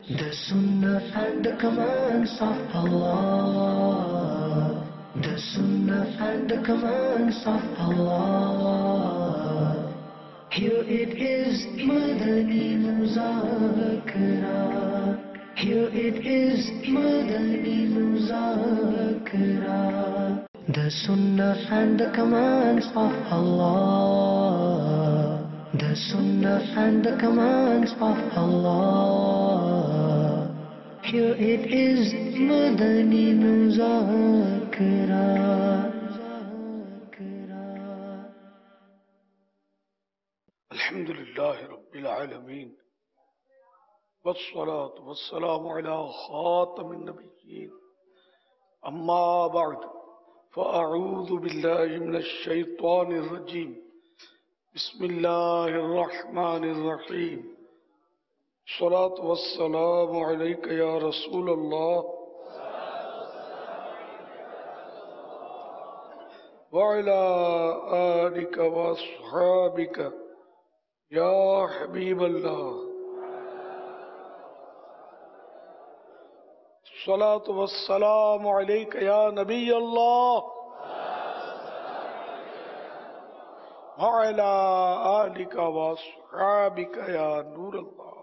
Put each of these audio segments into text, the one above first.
The Sunnah and the commands of Allah. The Sunnah and the commands of Allah. Here it is, Madani Muzakara. Here it is, Madani Muzakara. The Sunnah and the commands of Allah. The Sunnah and the commands of Allah. Here it is, Madani Muzakara. الحمد لله رب العالمين والصلاة والسلام على خاتم النبيين أما بعد فأعوذ بالله من الشيطان الرجيم بسم الله الرحمن الرحيم الصلاة والسلام عليك يا رسول الله وعلى آلك وأصحابك یا حبیب اللہ الصلاة والسلام علیک یا نبی اللہ وعلی آلک واصحابک یا نور اللہ.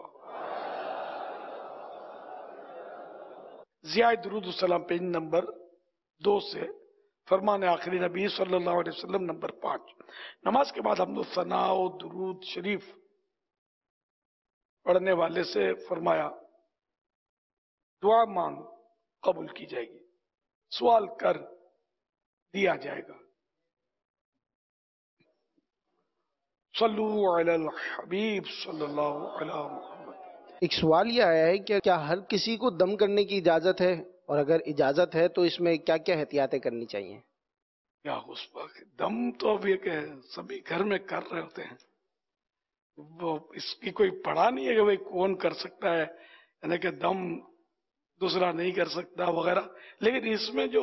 ضیاء درود السلام پیج نمبر 2 سے فرمان آخری نبی صلی اللہ علیہ وسلم نمبر 5. نماز کے بعد حمد و ثنا و درود شریف پڑھنے والے سے فرمایا دعا مانگ قبول کی جائے گی، سوال کر دیا جائے گا. صلو علی الحبیب صلی اللہ علیہ محمد. ایک سوال یہ آیا ہے کہ کیا ہر کسی کو دم کرنے کی اجازت ہے، اور اگر اجازت ہے تو اس میں کیا کیا احتیاطیں کرنی چاہیے؟ کیا اس وقت دم تو اب یہ کہ سبھی گھر میں کر رہے ہوتے ہیں، وہ اس کی کوئی پڑھا نہیں ہے کہ بھئی کون کر سکتا ہے، یعنی کہ دم دوسرا نہیں کر سکتا وغیرہ. لیکن اس میں جو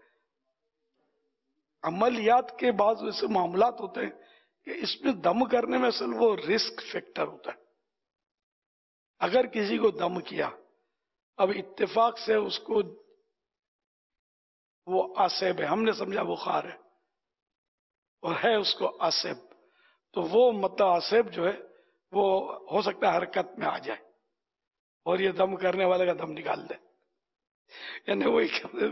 عملیات کے بعض ایسے معاملات ہوتے ہیں کہ اس میں دم کرنے میں اصل وہ رسک فیکٹر ہوتا ہے. اگر کسی کو دم کیا، اب اتفاق سے اس کو وہ آسیب ہے، ہم نے سمجھا بخار ہے اور ہے اس کو آسیب، تو وہ مطلب آسیب جو ہے وہ ہو سکتا ہے حرکت میں آ جائے اور یہ دم کرنے والے کا دم نکال دے، یعنی وہی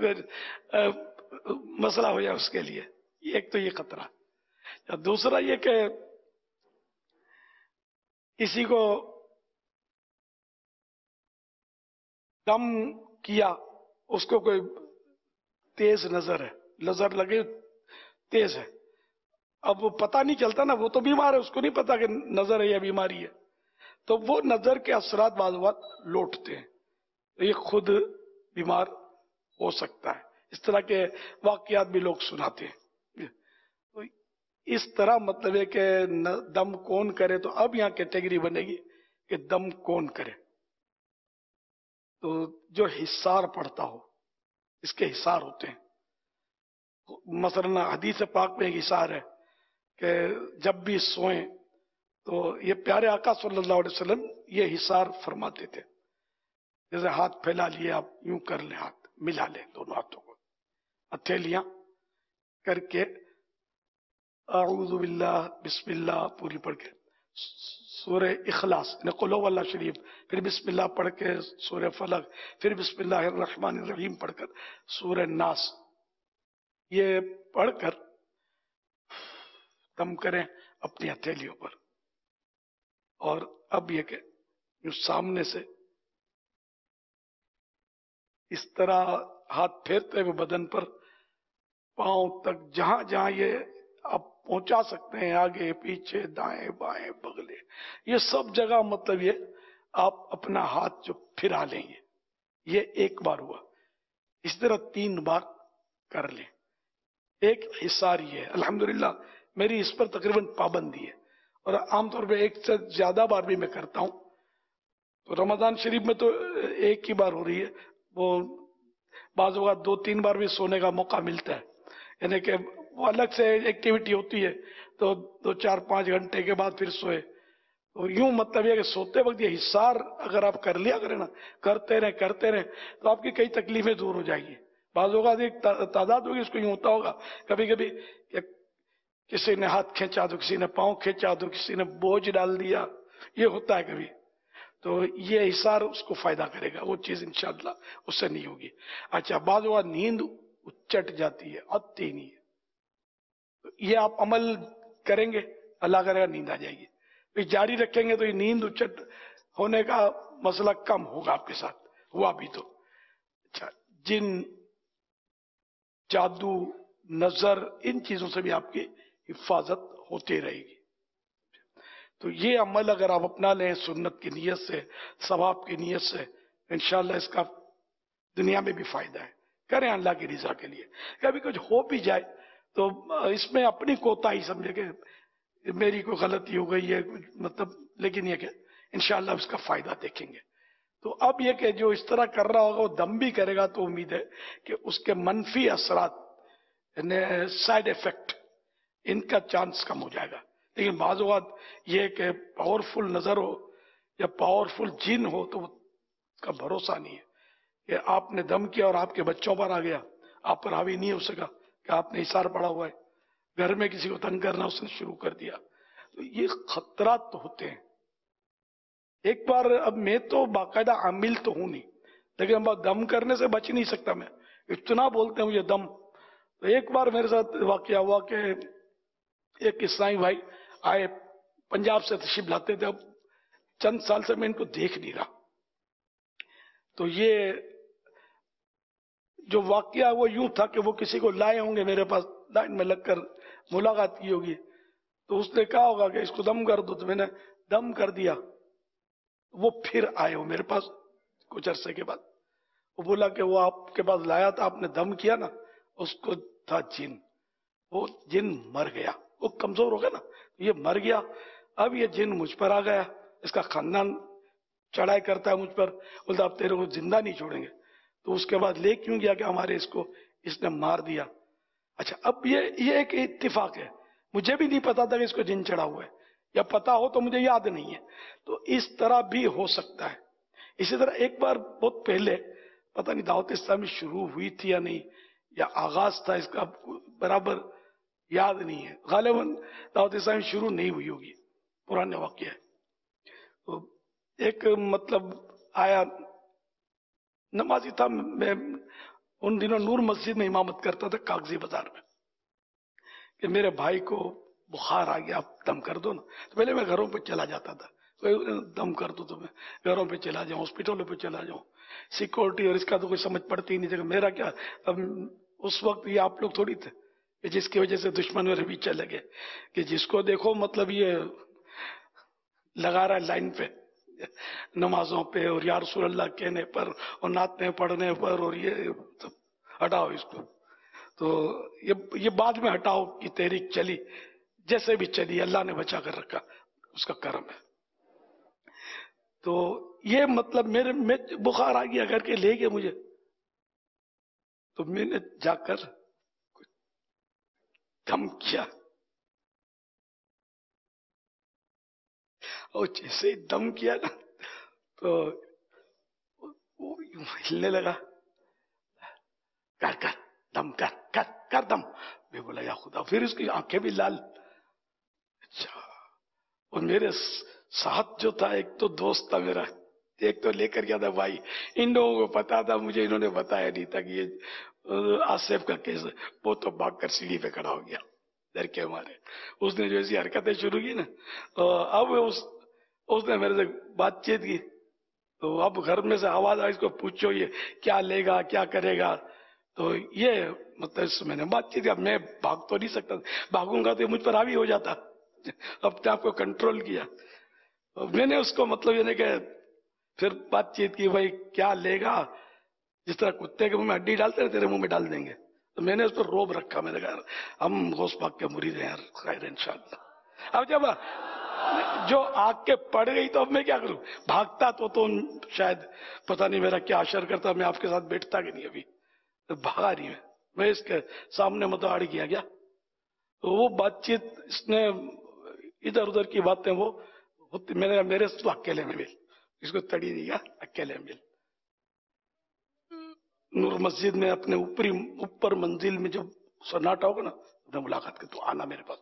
مسئلہ ہو جائے اس کے لیے. ایک تو یہ خطرہ. دوسرا یہ کہ کسی کو دم کیا، اس کو کوئی تیز نظر ہے، نظر لگے تیز ہے، اب وہ پتہ نہیں چلتا نا، وہ تو بیمار ہے، اس کو نہیں پتا کہ نظر ہے یا بیماری ہے، تو وہ نظر کے اثرات بعض اوقات لوٹتے ہیں، یہ خود بیمار ہو سکتا ہے. اس طرح کے واقعات بھی لوگ سناتے ہیں. اس طرح مطلب ہے کہ دم کون کرے، تو اب یہاں کیٹیگری بنے گی کہ دم کون کرے. تو جو حصار پڑتا ہو، اس کے حصار ہوتے ہیں. مثلا حدیث پاک میں ایک حصار ہے کہ جب بھی سوئیں تو یہ پیارے آقا صلی اللہ علیہ وسلم یہ حصار فرماتے تھے. جیسے ہاتھ پھیلا لیے آپ یوں کر لیں، ہاتھ ملا لیں دونوں ہاتھوں کو، ہتھیلیاں کر کے اعوذ باللہ بسم اللہ پوری پڑھ کے سورہ اخلاص یعنی قل هو اللہ شریف، پھر بسم اللہ پڑھ کے سورہ فلق، پھر بسم اللہ الرحمن الرحیم پڑھ کر سورہ ناس، یہ پڑھ کر دم کریں اپنی ہتھیلیوں پر. اور اب یہ کہ جو سامنے سے اس طرح ہاتھ پھیرتے ہوئے بدن پر پاؤں تک جہاں جہاں یہ آپ پہنچا سکتے ہیں، آگے پیچھے دائیں بائیں بغلے، یہ سب جگہ مطلب یہ آپ اپنا ہاتھ جو پھرا لیں گے. یہ ایک بار ہوا. اس طرح 3 بار کر لیں. ایک حصار یہ ہے. الحمدللہ میری اس پر تقریباً پابندی ہے اور عام طور پہ ایک سے زیادہ بار بھی میں کرتا ہوں. تو رمضان شریف میں تو ایک ہی بار ہو رہی ہے، وہ بعض اوقات 2-3 بار بھی سونے کا موقع ملتا ہے، یعنی کہ وہ الگ سے ایکٹیویٹی ہوتی ہے تو 2-4-5 گھنٹے کے بعد پھر سوئے اور یوں مطلب یہ کہ سوتے وقت یہ حصار اگر آپ کر لیا کریں نا، کرتے رہیں تو آپ کی کئی تکلیفیں دور ہو جائیں گی. بعض اوقات ایک تعداد ہوگی، اس کو یوں ہوتا ہوگا کبھی کبھی کہ کسی نے ہاتھ کھینچا تو کسی نے پاؤں کھینچا تو کسی نے بوجھ ڈال دیا، یہ ہوتا ہے کبھی. تو یہ حصار اس کو فائدہ کرے گا، وہ چیز انشاءاللہ اس سے نہیں ہوگی. اچھا، بعض اوقات نیند چٹ جاتی ہے، آتی نہیں ہے، تو یہ آپ عمل کریں گے، اللہ کرے گا نیند آ جائے گی. پھر جاری رکھیں گے تو یہ نیند اچٹ ہونے کا مسئلہ کم ہوگا آپ کے ساتھ. ہوا بھی تو اچھا، جن، جادو، نظر، ان چیزوں سے بھی آپ کی حفاظت ہوتی رہے گی. تو یہ عمل اگر آپ اپنا لیں سنت کی نیت سے، ثواب کی نیت سے، انشاءاللہ اس کا دنیا میں بھی فائدہ ہے. کریں اللہ کی رضا کے لیے. کبھی کچھ ہو بھی جائے تو اس میں اپنی کوتاہی سمجھے کہ میری کوئی غلطی ہو گئی ہے مطلب، لیکن یہ کہ انشاءاللہ اس کا فائدہ دیکھیں گے. تو اب یہ کہ جو اس طرح کر رہا ہوگا وہ دم بھی کرے گا تو امید ہے کہ اس کے منفی اثرات، یعنی سائیڈ افیکٹ، ان کا چانس کم ہو جائے گا. لیکن بعض اوقات یہ کہ پاورفل نظر ہو یا پاورفل جن ہو تو اس کا بھروسہ نہیں ہے کہ آپ نے دم کیا اور آپ کے بچوں پر آ گیا، آپ پر حاوی نہیں ہو سکا کہ آپ نے اثار پڑا ہوا ہے، گھر میں کسی کو تنگ کرنا اس نے شروع کر دیا. تو یہ خطرات تو ہوتے ہیں. ایک بار، اب میں تو باقاعدہ عامل تو ہوں نہیں، لیکن اب دم کرنے سے بچ نہیں سکتا میں، اتنا بولتے ہیں مجھے دم. تو ایک بار میرے ساتھ واقعہ ہوا کہ ایک اسلامی بھائی آئے، پنجاب سے تشریف لاتے تھے. اب چند سال سے میں ان کو دیکھ نہیں رہا، تو یہ جو واقعہ وہ یوں تھا کہ وہ کسی کو لائے ہوں گے میرے پاس، لائن میں لگ کر ملاقات کی ہوگی، تو اس نے کہا ہوگا کہ اس کو دم کر دو، تو میں نے دم کر دیا. وہ پھر آئے ہو میرے پاس کچھ عرصے کے بعد، وہ بولا کہ وہ آپ کے پاس لایا تھا، آپ نے دم کیا نا، اس کو تھا جن، وہ جن مر گیا، وہ کمزور ہو گیا نا، یہ مر گیا. اب یہ جن مجھ پر آ گیا، اس کا خاندان چڑھائی کرتا ہے مجھ پر، بولتا اب تیرے کو زندہ نہیں چھوڑیں گے. تو اس کے بعد لے کیوں گیا کہ ہمارے اس نے مار دیا. اچھا، اب یہ ایک اتفاق ہے، مجھے بھی نہیں پتا تھا کہ اس کو جن چڑھا ہوا ہے، یا پتا ہو تو مجھے یاد نہیں ہے. تو اس طرح بھی ہو سکتا ہے. اسی طرح ایک بار بہت پہلے، پتہ نہیں دعوت اسلامی شروع ہوئی تھی یا نہیں، یا آغاز تھا اس کا، برابر یاد نہیں ہے، غالباً دعوت اسلامی شروع نہیں ہوئی ہوگی، پرانے واقعہ ہے. تو ایک مطلب آیا، نمازی تھا، میں ان دنوں نور مسجد میں امامت کرتا تھا کاغذی بازار میں، کہ میرے بھائی کو بخار آ گیا، آپ دم کر دو نا. تو پہلے میں گھروں پہ چلا جاتا تھا، دم کر دو تو میں گھروں پہ چلا جاؤں، ہاسپٹلوں پہ چلا جاؤں. سیکورٹی اور اس کا تو کوئی سمجھ پڑتی ہی نہیں تھی. میرا کیا، اب اس وقت یہ آپ لوگ تھوڑی تھے کہ جس کی وجہ سے دشمن میرے پیچھے لگے، کہ جس کو دیکھو مطلب یہ لگا رہا ہے لائن پہ نمازوں پہ، اور یا رسول اللہ کہنے پر اور نعتیں پڑھنے پر، اور یہ ہٹاؤ اس کو. تو یہ بعد میں ہٹاؤ کی تحریک چلی، جیسے بھی چلی، اللہ نے بچا کر رکھا، اس کا کرم ہے. تو یہ مطلب میں بخار آ گیا کر کے لے گئے مجھے، تو میں نے جا کر دم کیا، اور جیسے ہی دم کیا نا تو وہ ہلنے لگا، کر کر دم، کر کر کر دم. میں بولا یا خدا، پھر اس کی آنکھیں بھی لال. اچھا، اور میرے ساتھ جو تھا ایک تو دوست تھا میرا، ایک تو لے کر گیا تھا بھائی. ان لوگوں کو پتا تھا، مجھے انہوں نے بتایا نہیں تھا کہ یہ آصف کا کیس ہے. وہ تو بھاگ کر سیڑھی پہ کھڑا ہو گیا ڈر کے ہمارے. اس نے جو ایسی حرکتیں شروع کی نا، اب اس نے میرے سے بات چیت کی. تو اب گھر میں سے آواز آئی، اس کو پوچھو یہ کیا لے گا، کیا کرے گا. تو یہ مطلب میں نے بات چیت کی. اب میں بھاگ تو نہیں سکتا، بھاگوں گا تو یہ مجھ پر حاوی ہو جاتا. اپنے آپ کو کنٹرول کیا. میں نے اس کو مطلب یہ نہیں کہ پھر بات چیت کی، بھائی کیا لے گا، جس طرح کتے کے منہ میں ہڈی ڈالتے ہیں تیرے منہ میں ڈال دیں گے. تو میں نے اس پر روب رکھا. میں نے کہا ہم غوث پاک کے مرید ہیں یار، خیر انشاءاللہ. اب جب جو آگ کے پڑ گئی تو اب میں کیا کروں، بھاگتا تو شاید پتہ نہیں میرا کیا اشر کرتا، میں آپ کے ساتھ بیٹھتا کہ نہیں. ابھی بھاگا نہیں میں اس کے سامنے مطلب اڑ گیا گیا. تو وہ بات چیت اس نے ادھر ادھر کی باتیں وہ میں نے کہا میرے سے تو اکیلے میں مل، اس کو تڑی دیا اکیلے مل. نور مسجد میں اپنے اوپر منزل میں جب سناٹا ہوگا نا تو ملاقات کر، تو آنا میرے پاس.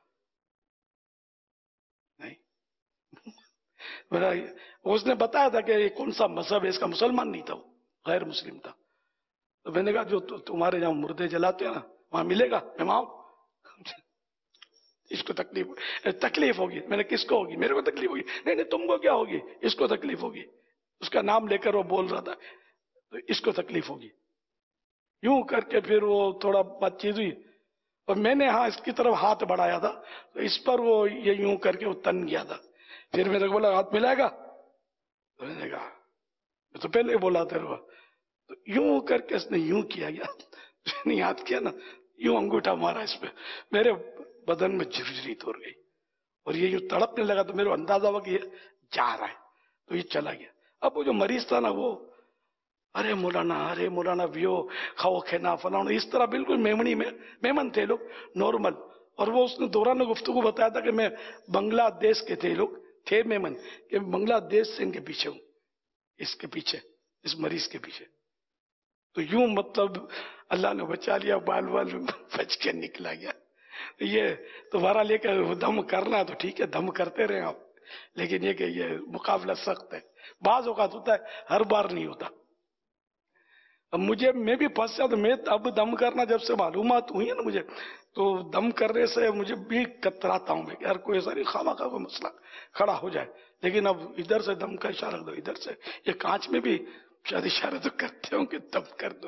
نہیں میرا اس نے بتایا تھا کہ یہ کون سا مذہب ہے، اس کا مسلمان نہیں تھا، وہ غیر مسلم تھا. تو میں نے کہا جو تمہارے جہاں مردے جلاتے ہیں نا وہاں ملے گا، میں وہاں آؤں. اس کو تکلیف ہوگی. میں نے کس کو ہوگی؟ میرے کو تکلیف ہوگی. نہیں نہیں تم کو کیا ہوگی؟ اس کو تکلیف ہوگی. اس کا نام لے کر وہ بول رہا تھا تو اس کو تکلیف ہوگی. یوں کر کے پھر وہ تھوڑا بات چیت ہوئی اور میں نے ہاں اس کی طرف ہاتھ بڑھایا تھا تو اس پر وہ یہ یوں کر کے وہ تن گیا تھا. پھر میرے کو بولا ہاتھ ملائے گا؟ تو میں نے کہا میں تو پہلے ہی بولا تیرے کو. تو یوں کر کے اس نے یوں کیا گیا، نہیں یاد کیا نا، یوں انگوٹھا مارا اس پہ، میرے بدن میں جھرجھری توڑ گئی اور یہ یوں تڑپنے لگا. تو میرے کو اندازہ ہوا کہ یہ جا رہا ہے تو یہ چلا گیا. اب وہ جو مریض تھا نا وہ ارے مولانا ویو کھاؤ کھینا فلانا، اس طرح بالکل میمن تھے لوگ نارمل. اور وہ اس نے دوران گفتگو بتایا تھا کہ میں بنگلہ دیش کے تھے لوگ، تھے میمن کہ بنگلہ دیش سے ان کے پیچھے ہوں، اس کے پیچھے، اس مریض کے پیچھے. تو یوں مطلب اللہ نے بچا لیا، بال بچ کے نکلا گیا. یہ تمہارا لے کے دم کرنا تو ٹھیک ہے، دم کرتے رہے آپ، لیکن یہ کہ یہ مقابلہ سخت ہے. بعض اوقات ہوتا ہے، ہر بار نہیں ہوتا. اب میں بھی پھنس جاتا. میں اب دم کرنا جب سے معلومات ہوئی ہے نا مجھے، تو دم کرنے سے مجھے بھی کتراتا ہوں میں کہ یار کوئی ایسا نہیں خواہ کا کوئی مسئلہ کھڑا ہو جائے. لیکن اب ادھر سے دم کا اشارہ دو، ادھر سے یہ کانچ میں بھی شاید اشارہ تو کرتے ہوں کہ دم کر دو.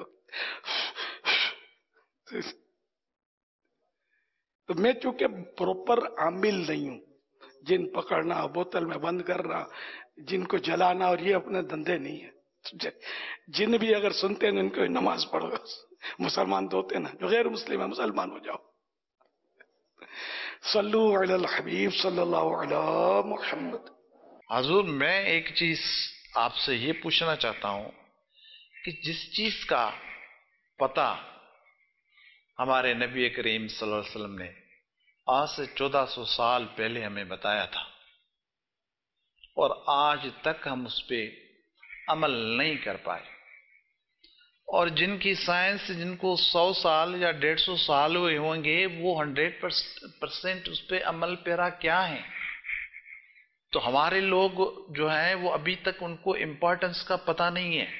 تو میں چونکہ پروپر عامل نہیں ہوں، جن پکڑنا، بوتل میں بند کرنا، جن کو جلانا، اور یہ اپنے دندے نہیں ہیں. جن بھی اگر سنتے ہیں ان کو نماز پڑھو، مسلمان تو ہوتے نا، جو غیر مسلم ہے مسلمان ہو جاؤ. صلو علی الحبیب صلی اللہ علی محمد. حضور میں ایک چیز آپ سے یہ پوچھنا چاہتا ہوں کہ جس چیز کا پتہ ہمارے نبی کریم صلی اللہ علیہ وسلم نے آج سے 1400 سال پہلے ہمیں بتایا تھا اور آج تک ہم اس پہ عمل نہیں کر پائے، اور جن کی سائنس جن کو 100 سال یا 150 سال ہوئے ہوں گے وہ 100% اس پہ عمل پیرا کیا ہیں، تو ہمارے لوگ جو ہیں وہ ابھی تک ان کو امپورٹنس کا پتہ نہیں ہے.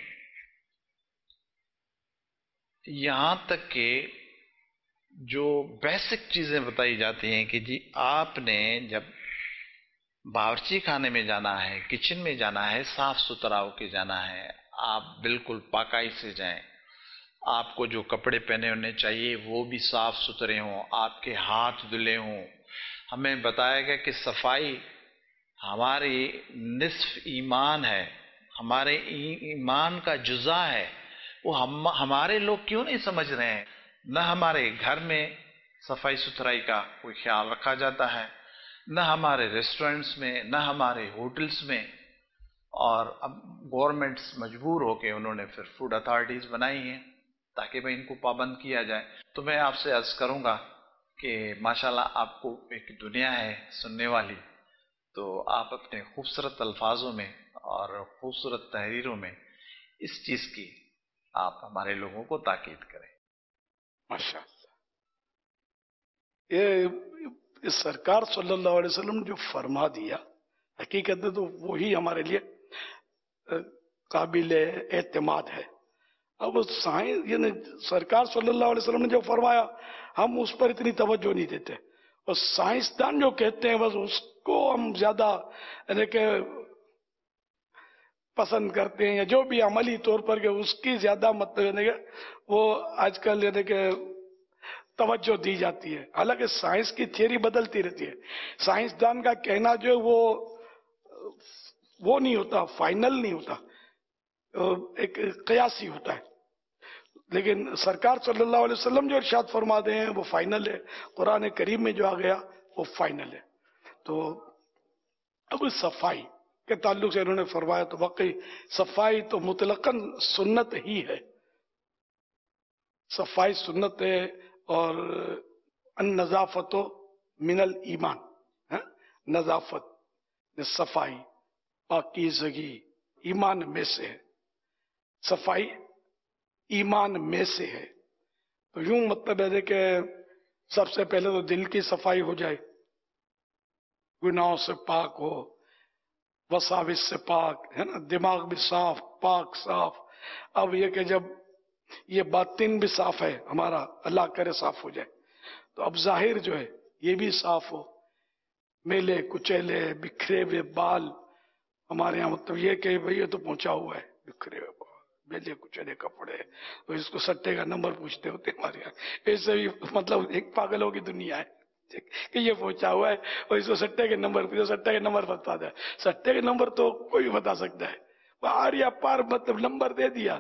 یہاں تک کہ جو بیسک چیزیں بتائی جاتی ہیں کہ جی آپ نے جب باورچی خانے میں جانا ہے، کچن میں جانا ہے، صاف ستھرا ہو کے جانا ہے، آپ بالکل پاکائی سے جائیں، آپ کو جو کپڑے پہنے ہونے چاہیے وہ بھی صاف ستھرے ہوں، آپ کے ہاتھ دھلے ہوں. ہمیں بتایا گیا کہ صفائی ہماری نصف ایمان ہے، ہمارے ایمان کا جزء ہے. وہ ہمارے لوگ کیوں نہیں سمجھ رہے ہیں؟ نہ ہمارے گھر میں صفائی ستھرائی کا کوئی خیال رکھا جاتا ہے، نہ ہمارے ریسٹورنٹس میں، نہ ہمارے ہوٹلس میں. اور اب گورنمنٹس مجبور ہو کے انہوں نے پھر فوڈ اتھارٹیز بنائی ہیں تاکہ بھئی ان کو پابند کیا جائے. تو میں آپ سے عرض کروں گا کہ ماشاءاللہ آپ کو ایک دنیا ہے سننے والی، تو آپ اپنے خوبصورت الفاظوں میں اور خوبصورت تحریروں میں اس چیز کی آپ ہمارے لوگوں کو تاکید کریں. ماشاء اللہ. یہ سرکار صلی اللہ علیہ وسلم جو فرما دیا حقیقت میں تو وہی ہمارے لیے قابل اعتماد ہے. اب سائنس یعنی سرکار صلی اللہ علیہ وسلم نے جو فرمایا ہم اس پر اتنی توجہ نہیں دیتے، اور سائنسدان جو کہتے ہیں بس اس کو ہم زیادہ یعنی کہ پسند کرتے ہیں، یا جو بھی عملی طور پر کہ اس کی زیادہ مطلب یعنی کہ وہ آج کل یعنی کہ توجہ دی جاتی ہے. حالانکہ سائنس کی تھیوری بدلتی رہتی ہے. سائنسدان کا کہنا جو ہے وہ نہیں ہوتا، فائنل نہیں ہوتا، ایک قیاسی ہوتا ہے. لیکن سرکار صلی اللہ علیہ وسلم جو ارشاد فرماتے ہیں وہ فائنل ہے. قرآن کریم میں جو آ گیا وہ فائنل ہے. تو اب صفائی کے تعلق سے انہوں نے فرمایا تو واقعی صفائی تو مطلقاً سنت ہی ہے. صفائی سنت ہے، اور النظافت من الایمان، نظافت صفائی پاکیزگی ایمان میں سے ہے، صفائی ایمان میں سے ہے. تو یوں مطلب ہے کہ سب سے پہلے تو دل کی صفائی ہو جائے، گناہوں سے پاک ہو، وساوس سے پاک ہے نا، دماغ بھی صاف پاک صاف. اب یہ کہ جب یہ باطن بھی صاف ہے ہمارا، اللہ کرے صاف ہو جائے، تو اب ظاہر جو ہے یہ بھی صاف ہو. میلے کچیلے بکھرے ہوئے بال ہمارے یہاں مطلب یہ کہ بھئی یہ تو پہنچا ہوا ہے، بکھرے ہوئے بال میلے کچیلے کپڑے، تو اس کو سٹے کا نمبر پوچھتے ہوتے ہمارے یہاں. ایسے بھی مطلب ایک پاگلوں کی دنیا ہے کہ یہ پہنچا ہوا ہے اور اس کو سٹے کے نمبر پوچھو، سٹے کے نمبر بتا دے. سٹے کے نمبر تو کوئی بتا سکتا ہے، باہر یا پار مطلب نمبر دے دیا.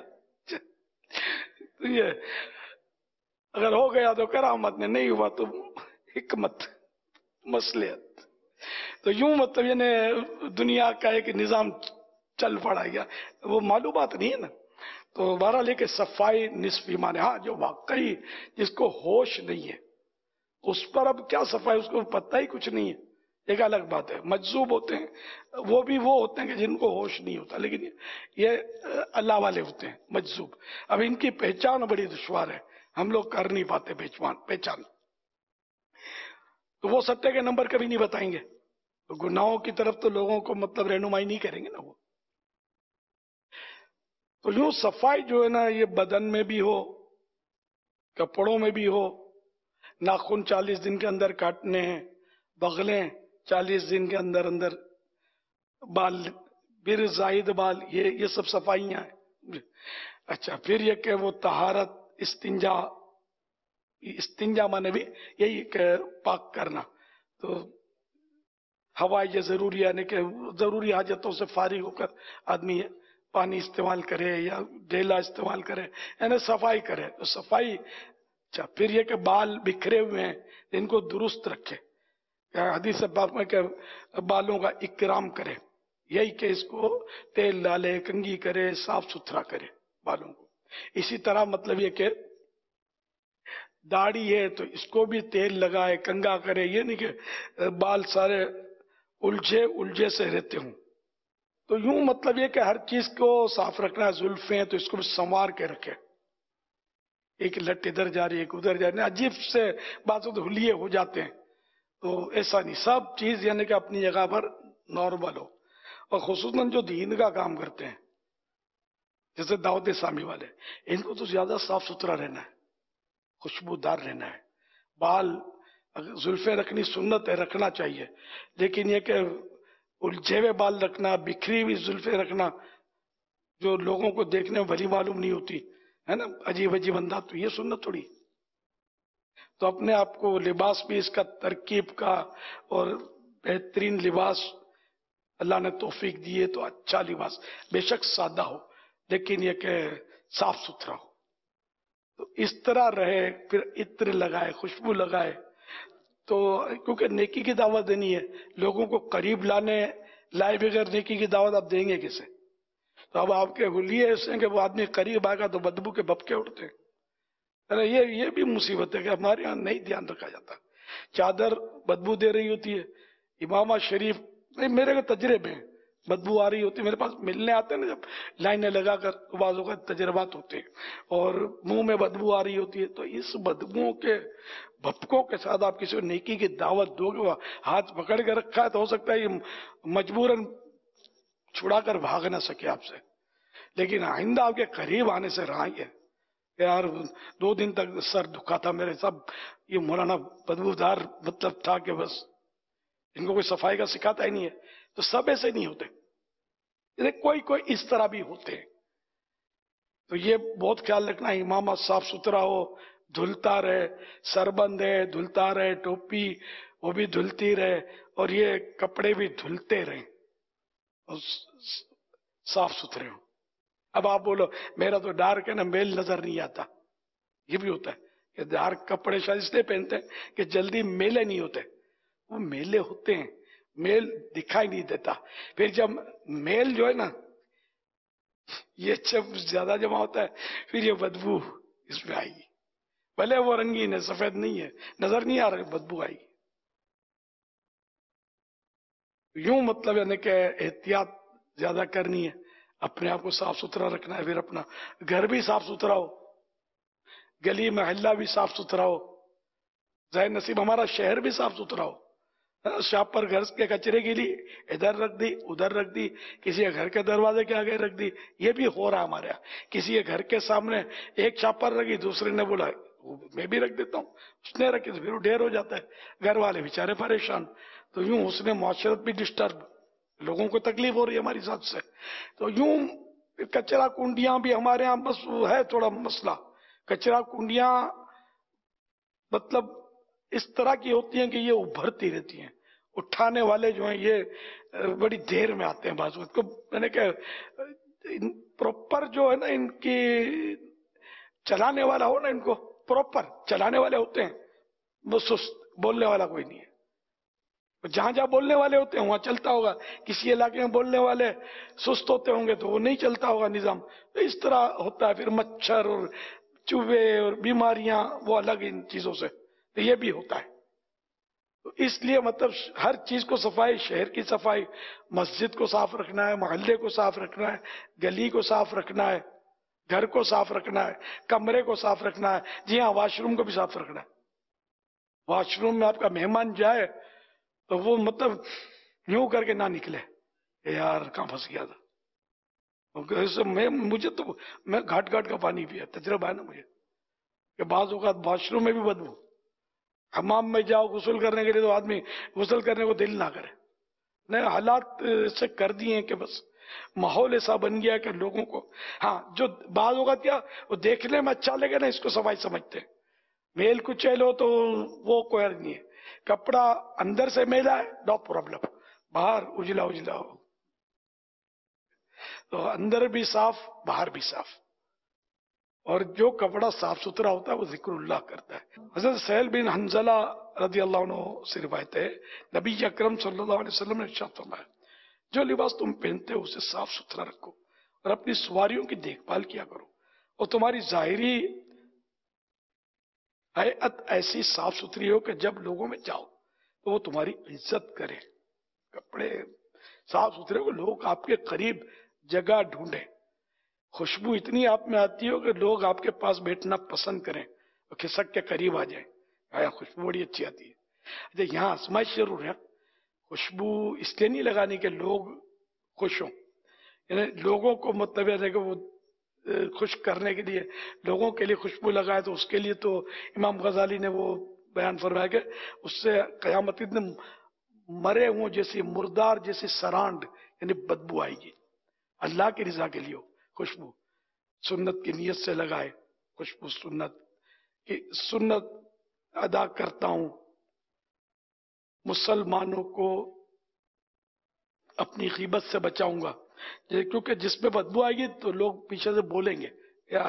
یہ اگر ہو گیا تو کرامت نے، نہیں ہوا تو حکمت مصلحت. تو یوں مطلب یعنی دنیا کا ایک نظام چل پڑا گیا، وہ معلومات نہیں ہے نا. تو بہرحال کہ صفائی نصف ایمان ہے. ہاں جو واقعی جس کو ہوش نہیں ہے اس پر اب کیا صفائی، اس کو پتہ ہی کچھ نہیں ہے، ایک الگ بات ہے. مجذوب ہوتے ہیں وہ بھی وہ ہوتے ہیں کہ جن کو ہوش نہیں ہوتا، لیکن یہ اللہ والے ہوتے ہیں مجذوب. اب ان کی پہچان بڑی دشوار ہے، ہم لوگ کر نہیں پاتے پہچان. تو وہ سٹے کے نمبر کبھی نہیں بتائیں گے، تو گناہوں کی طرف تو لوگوں کو مطلب رہنمائی نہیں کریں گے نا وہ. تو یوں صفائی جو ہے نا یہ بدن میں بھی ہو، کپڑوں میں بھی ہو. ناخن 40 دن کے اندر کاٹنے ہیں، بغلیں 40 دن کے اندر اندر، بال پھر زائد بال، یہ سب صفائیاں ہیں. اچھا پھر یہ کہ وہ طہارت، استنجا مانے بھی یہی کہ پاک کرنا. تو ہوائی یہ ضروری یعنی کہ ضروری حاجتوں سے فارغ ہو کر آدمی پانی استعمال کرے یا ڈیلا استعمال کرے، یعنی صفائی کرے. تو صفائی. اچھا پھر یہ کہ بال بکھرے ہوئے ہیں ان کو درست رکھے، حدیث پاک میں کہ بالوں کا اکرام کرے، یہی کہ اس کو تیل ڈالے، کنگھی کرے، صاف ستھرا کرے بالوں کو. اسی طرح مطلب یہ کہ داڑھی ہے تو اس کو بھی تیل لگائے، کنگھا کرے. یہ نہیں کہ بال سارے الجھے سے رہتے ہوں. تو یوں مطلب یہ کہ ہر چیز کو صاف رکھنا. زلفیں تو اس کو بھی سنوار کے رکھے، ایک لٹ ادھر جا رہی ہے ایک ادھر جا رہی ہے، عجیب سے باتوں تو حلیے ہو جاتے ہیں. تو ایسا نہیں، سب چیز یعنی کہ اپنی جگہ پر نارمل ہو. اور خصوصاً جو دین کا کام کرتے ہیں جیسے دعوت اسلامی والے، ان کو تو زیادہ صاف ستھرا رہنا ہے، خوشبودار رہنا ہے. بال زلفیں رکھنی سنت ہے، رکھنا چاہیے، لیکن یہ کہ الجھے ہوئے بال رکھنا، بکھری ہوئی زلفیں رکھنا جو لوگوں کو دیکھنے میں بھلی معلوم نہیں ہوتی ہے نا، عجیب عجیب انداز، تو یہ سنت تھوڑی. تو اپنے آپ کو لباس بھی اس کا ترکیب کا اور بہترین لباس اللہ نے توفیق دی ہے، تو اچھا لباس بے شک سادہ ہو لیکن یہ کہ صاف ستھرا ہو. تو اس طرح رہے. پھر عطر لگائے، خوشبو لگائے. تو کیونکہ نیکی کی دعوت دینی ہے، لوگوں کو قریب لائے بغیر نیکی کی دعوت آپ دیں گے کسے؟ تو اب آپ کے حلیے ایسے ہیں کہ وہ آدمی قریب آئے گا تو بدبو کے بھپکے اٹھتے ہیں. یہ بھی مصیبت ہے کہ ہمارے یہاں نہیں دھیان رکھا جاتا. چادر بدبو دے رہی ہوتی ہے، امامہ شریف نہیں، میرے کے تجربے ہیں، بدبو آ رہی ہوتی ہے. میرے پاس ملنے آتے ہیں نا جب لائنیں لگا کر، بعضوں کا تجربات ہوتے ہیں، اور منہ میں بدبو آ رہی ہوتی ہے. تو اس بدبوؤں کے بھپکوں کے ساتھ آپ کسی کو نیکی کی دعوت دو گے، وہ ہاتھ پکڑ کے رکھا ہے تو ہو سکتا ہے یہ مجبوراً چھڑا کر بھاگ نہ سکے آپ سے. لیکن آئندہ آپ کے قریب آنے سے رہائیے. یار 2 دن تک سر دکھا تھا میرے، سب یہ مولانا بدبودار مطلب تھا کہ بس ان کو کوئی صفائی کا سکھاتا ہی نہیں ہے. تو سب ایسے نہیں ہوتے، کوئی اس طرح بھی ہوتے ہیں. تو یہ بہت خیال رکھنا ہے، امامہ صاف ستھرا ہو، دھلتا رہے، سربند ہے دھلتا رہے، ٹوپی وہ بھی دھلتی رہے، اور یہ کپڑے بھی دھلتے رہیں اور صاف ستھرے ہوں. اب آپ بولو میرا تو ڈارک ہے نا، میل نظر نہیں آتا. یہ بھی ہوتا ہے کہ ڈارک کپڑے شاید اس لیے پہنتے ہیں کہ جلدی میلے نہیں ہوتے. وہ میلے ہوتے ہیں، میل دکھائی نہیں دیتا. پھر جب میل جو ہے نا یہ جب زیادہ جمع ہوتا ہے پھر یہ بدبو اس میں آئے گی. بھلے وہ رنگین ہے، سفید نہیں ہے، نظر نہیں آ رہا، بدبو آئے گی. یوں مطلب یعنی کہ احتیاط زیادہ کرنی ہے، اپنے آپ کو صاف ستھرا رکھنا ہے، پھر اپنا گھر بھی صاف ستھرا ہو، گلی محلہ بھی صاف ستھرا ہو، ظاہر نصیب ہمارا شہر بھی صاف ستھرا ہو. شاپ پر گھر کے کچرے کی لی ادھر رکھ دی ادھر رکھ دی، کسی کے گھر کے دروازے کے آگے رکھ دی، یہ بھی ہو رہا ہمارے یہاں. کسی کے گھر کے سامنے ایک شاپ پر رکھی، دوسرے نے بولا میں بھی رکھ دیتا ہوں، اس نے رکھی تو پھر وہ ڈھیر ہو جاتا ہے، گھر والے بیچارے پریشان. تو یوں اس نے معاشرت بھی ڈسٹرب، لوگوں کو تکلیف ہو رہی ہے ہماری ذات سے. تو یوں کچرا کنڈیاں بھی ہمارے ہاں بس ہے تھوڑا مسئلہ. کچرا کنڈیاں مطلب اس طرح کی ہوتی ہیں کہ یہ ابھرتی رہتی ہیں، اٹھانے والے جو ہیں یہ بڑی دیر میں آتے ہیں. بعض وقت کو میں نے کہ پراپر جو ہے نا ان کی چلانے والا ہو نا، ان کو پراپر چلانے والے ہوتے ہیں، وہ سست بولنے والا کوئی نہیں ہے. جہاں جہاں بولنے والے ہوتے ہیں وہاں چلتا ہوگا، کسی علاقے میں بولنے والے سست ہوتے ہوں گے تو وہ نہیں چلتا ہوگا نظام. تو اس طرح ہوتا ہے. پھر مچھر اور چوہے اور بیماریاں وہ الگ ان چیزوں سے، تو یہ بھی ہوتا ہے. تو اس لیے مطلب ہر چیز کو صفائی، شہر کی صفائی، مسجد کو صاف رکھنا ہے، محلے کو صاف رکھنا ہے، گلی کو صاف رکھنا ہے، گھر کو صاف رکھنا ہے، کمرے کو صاف رکھنا ہے. جی ہاں، واش روم کو بھی صاف رکھنا ہے. واش روم میں آپ کا مہمان جائے تو وہ مطلب یوں کر کے نہ نکلے کہ یار کہاں پھنس گیا تھا. مجھے تو میں گھاٹ گھاٹ کا پانی پیا، تجربہ ہے نا مجھے، کہ بعض اوقات واش روم میں بھی بدبو. حمام میں جاؤ غسل کرنے کے لیے تو آدمی غسل کرنے کو دل نہ کرے. نہیں، حالات سے کر دیے ہیں کہ بس ماحول ایسا بن گیا کہ لوگوں کو، ہاں جو بعض اوقات کیا وہ دیکھنے میں اچھا لگے نا، اس کو صفائی سمجھتے ہیں. میل کچیل ہو تو وہ کوئی حرج نہیں ہے. کپڑا اندر سے میلا ہے نو پرابلم، باہر اجلا اجلا ہو تو اندر بھی صاف باہر بھی صاف. اور جو کپڑا صاف ستھرا ہوتا ہے وہ ذکر اللہ کرتا ہے. حضرت سہیل بن حنزلہ رضی اللہ عنہ سے روایت ہے، نبی اکرم صلی اللہ علیہ وسلم نے ارشاد فرمایا، جو لباس تم پہنتے ہو اسے صاف ستھرا رکھو اور اپنی سواریوں کی دیکھ بھال کیا کرو، اور تمہاری ظاہری ہیئت ایسی صاف ستھری ہو کہ جب لوگوں میں جاؤ تو وہ تمہاری عزت کرے. کپڑے صاف ستھرے ہو، لوگ آپ کے قریب جگہ ڈھونڈیں، خوشبو اتنی آپ میں آتی ہو کہ لوگ آپ کے پاس بیٹھنا پسند کریں اور کھسک کے قریب آ جائیں. آیا خوشبو بڑی اچھی آتی ہے. یہاں آزمائش ضرور ہے. خوشبو اس لیے نہیں لگانی کہ لوگ خوش ہوں، یعنی لوگوں کو مطلب ہے کہ وہ خوش کرنے کے لیے لوگوں کے لیے خوشبو لگائے، تو اس کے لیے تو امام غزالی نے وہ بیان فرمایا کہ اس سے قیامت دن مرے ہوں جیسی، مردار جیسی سرانڈ یعنی بدبو آئے گی. اللہ کی رضا کے لیے ہو خوشبو، سنت کی نیت سے لگائے خوشبو، سنت ادا کرتا ہوں، مسلمانوں کو اپنی غیبت سے بچاؤں گا، کیونکہ جس پہ بدبو آئے گی تو لوگ پیچھے سے بولیں گے یا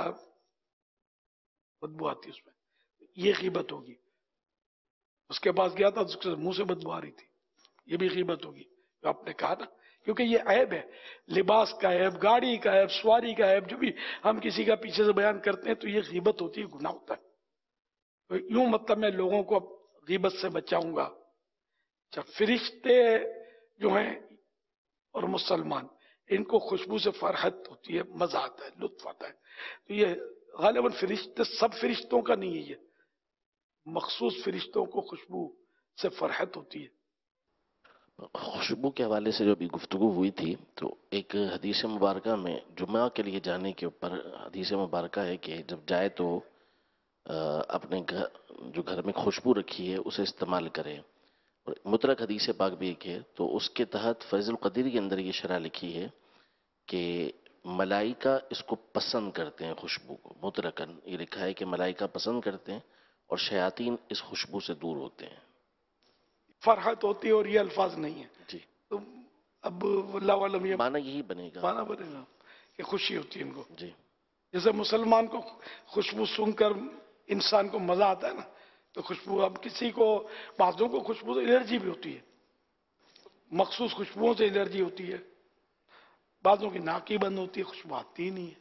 بدبو آتی اس میں، یہ غیبت ہوگی. اس کے پاس گیا تھا اس کے منہ سے بدبو آ رہی تھی، یہ بھی غیبت ہوگی جو آپ نے کہا نا، کیونکہ یہ عیب ہے، لباس کا عیب، گاڑی کا عیب، سواری کا عیب، جو بھی ہم کسی کا پیچھے سے بیان کرتے ہیں تو یہ غیبت ہوتی ہے، گناہ ہوتا ہے. تو یوں مطلب میں لوگوں کو غیبت سے بچاؤں گا. جب فرشتے جو ہیں اور مسلمان، ان کو خوشبو سے فرحت ہوتی ہے، مزہ آتا ہے، لطف آتا ہے. تو یہ غالباً فرشتے سب فرشتوں کا نہیں ہے، یہ مخصوص فرشتوں کو خوشبو سے فرحت ہوتی ہے. خوشبو کے حوالے سے جو بھی گفتگو ہوئی تھی، تو ایک حدیث مبارکہ میں جمعہ کے لیے جانے کے اوپر حدیث مبارکہ ہے کہ جب جائے تو اپنے جو گھر میں خوشبو رکھی ہے اسے استعمال کرے. اور مطلق حدیث پاک بھی ایک ہے، تو اس کے تحت فیض القدیر کے اندر یہ شرح لکھی ہے کہ ملائکہ اس کو پسند کرتے ہیں، خوشبو کو مطلقاً یہ لکھا ہے کہ ملائکہ پسند کرتے ہیں اور شیاطین اس خوشبو سے دور ہوتے ہیں. فرحت ہوتی ہے اور یہ الفاظ نہیں ہیں. جی، تو اب اللہ عالم یہ معنی یہی بنے گا. مانا بنے گا کہ خوشی ہوتی ہے ان کو. جی، جیسے مسلمان کو خوشبو سن کر انسان کو مزہ آتا ہے نا، تو خوشبو، اب کسی کو بعضوں کو خوشبو سے الرجی بھی ہوتی ہے، مخصوص خوشبوؤں سے الرجی ہوتی ہے، بعضوں کی ناک ہی بند ہوتی ہے، خوشبو آتی ہی نہیں ہے.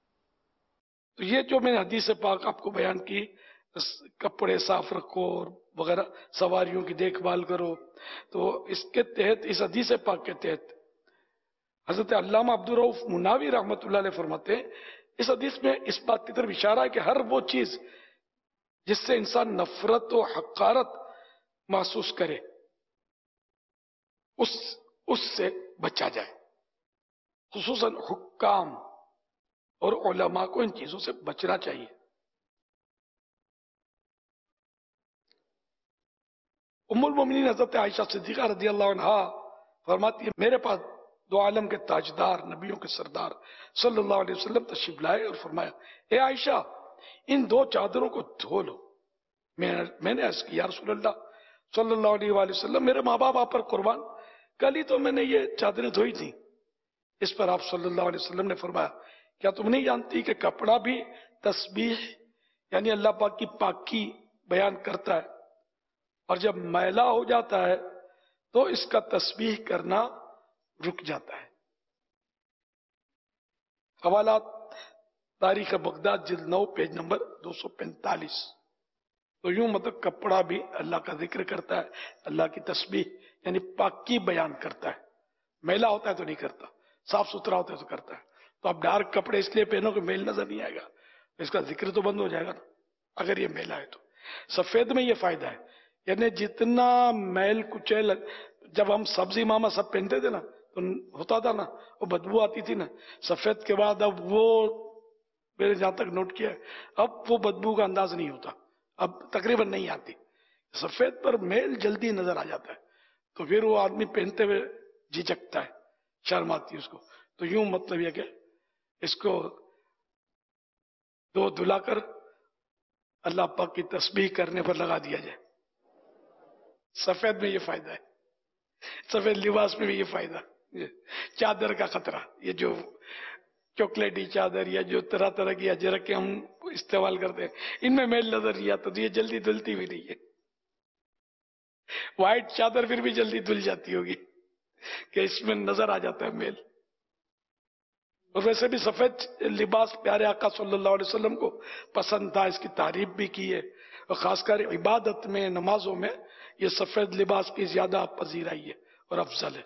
تو یہ جو میں نے حدیث پاک آپ کو بیان کی، کپڑے صاف رکھو اور وغیرہ سواریوں کی دیکھ بھال کرو. تو اس کے تحت اس حدیث پاک کے تحت حضرت علامہ عبدالرؤف مناوی رحمۃ اللہ علیہ فرماتے ہیں اس حدیث میں اس بات کی طرف اشارہ ہے کہ ہر وہ چیز جس سے انسان نفرت و حقارت محسوس کرے اس سے بچا جائے. خصوصاً حکام اور علماء کو ان چیزوں سے بچنا چاہیے. ام المومنین حضرت عائشہ صدیقہ رضی اللہ عنہا فرماتی ہے میرے پاس دو عالم کے تاجدار نبیوں کے سردار صلی اللہ علیہ وسلم تشریف لائے اور فرمایا اے عائشہ ان دو چادروں کو دھو لو. میں نے عرض کی یا رسول اللہ صلی اللہ علیہ وآلہ وسلم میرے ماں باپ آپ پر قربان کل ہی تو میں نے یہ چادریں دھوئی تھیں. اس پر آپ صلی اللہ علیہ وسلم نے فرمایا کیا تم نہیں جانتی کہ کپڑا بھی تسبیح یعنی اللہ پاک کی پاکی بیان کرتا ہے اور جب میلا ہو جاتا ہے تو اس کا تسبیح کرنا رک جاتا ہے. حوالات تاریخ بغداد جلد 9 پیج نمبر 245. تو یوں مطلب کپڑا بھی اللہ کا ذکر کرتا ہے, اللہ کی تسبیح یعنی پاکی بیان کرتا ہے. میلا ہوتا ہے تو نہیں کرتا, صاف ستھرا ہوتا ہے تو کرتا ہے. تو آپ ڈارک کپڑے اس لیے پہنو کہ میل نظر نہیں آئے گا, اس کا ذکر تو بند ہو جائے گا نا اگر یہ میلا ہے تو. سفید میں یہ فائدہ ہے یعنی جتنا میل کچیل جب ہم سبزی ماما سب پہنتے تھے نا تو ہوتا تھا نا وہ بدبو آتی تھی نا, سفید کے بعد اب وہ میں نے جہاں تک نوٹ کیا ہے اب وہ بدبو کا انداز نہیں ہوتا, اب تقریباً نہیں آتی. سفید پر میل جلدی نظر آ جاتا ہے تو پھر وہ آدمی پہنتے ہوئے جھجکتا ہے, شرم آتی ہے اس کو. تو یوں مطلب یہ کہ اس کو دو دھلا کر اللہ پاک کی تسبیح کرنے پر لگا دیا جائے. سفید میں یہ فائدہ ہے, سفید لباس میں بھی یہ فائدہ. چادر کا خطرہ, یہ جو چاکلیٹی چادر یا جو طرح طرح کی اجرکیں ہم استعمال کرتے ہیں ان میں میل نظر نہیں آتا تو یہ جلدی دھلتی بھی نہیں ہے. وائٹ چادر پھر بھی جلدی دھل جاتی ہوگی کہ اس میں نظر آ جاتا ہے میل. اور ویسے بھی سفید لباس پیارے آقا صلی اللہ علیہ وسلم کو پسند تھا, اس کی تعریف بھی کی ہے اور خاص کر عبادت میں نمازوں میں یہ سفید لباس کی زیادہ پذیرائی ہے اور افضل ہے.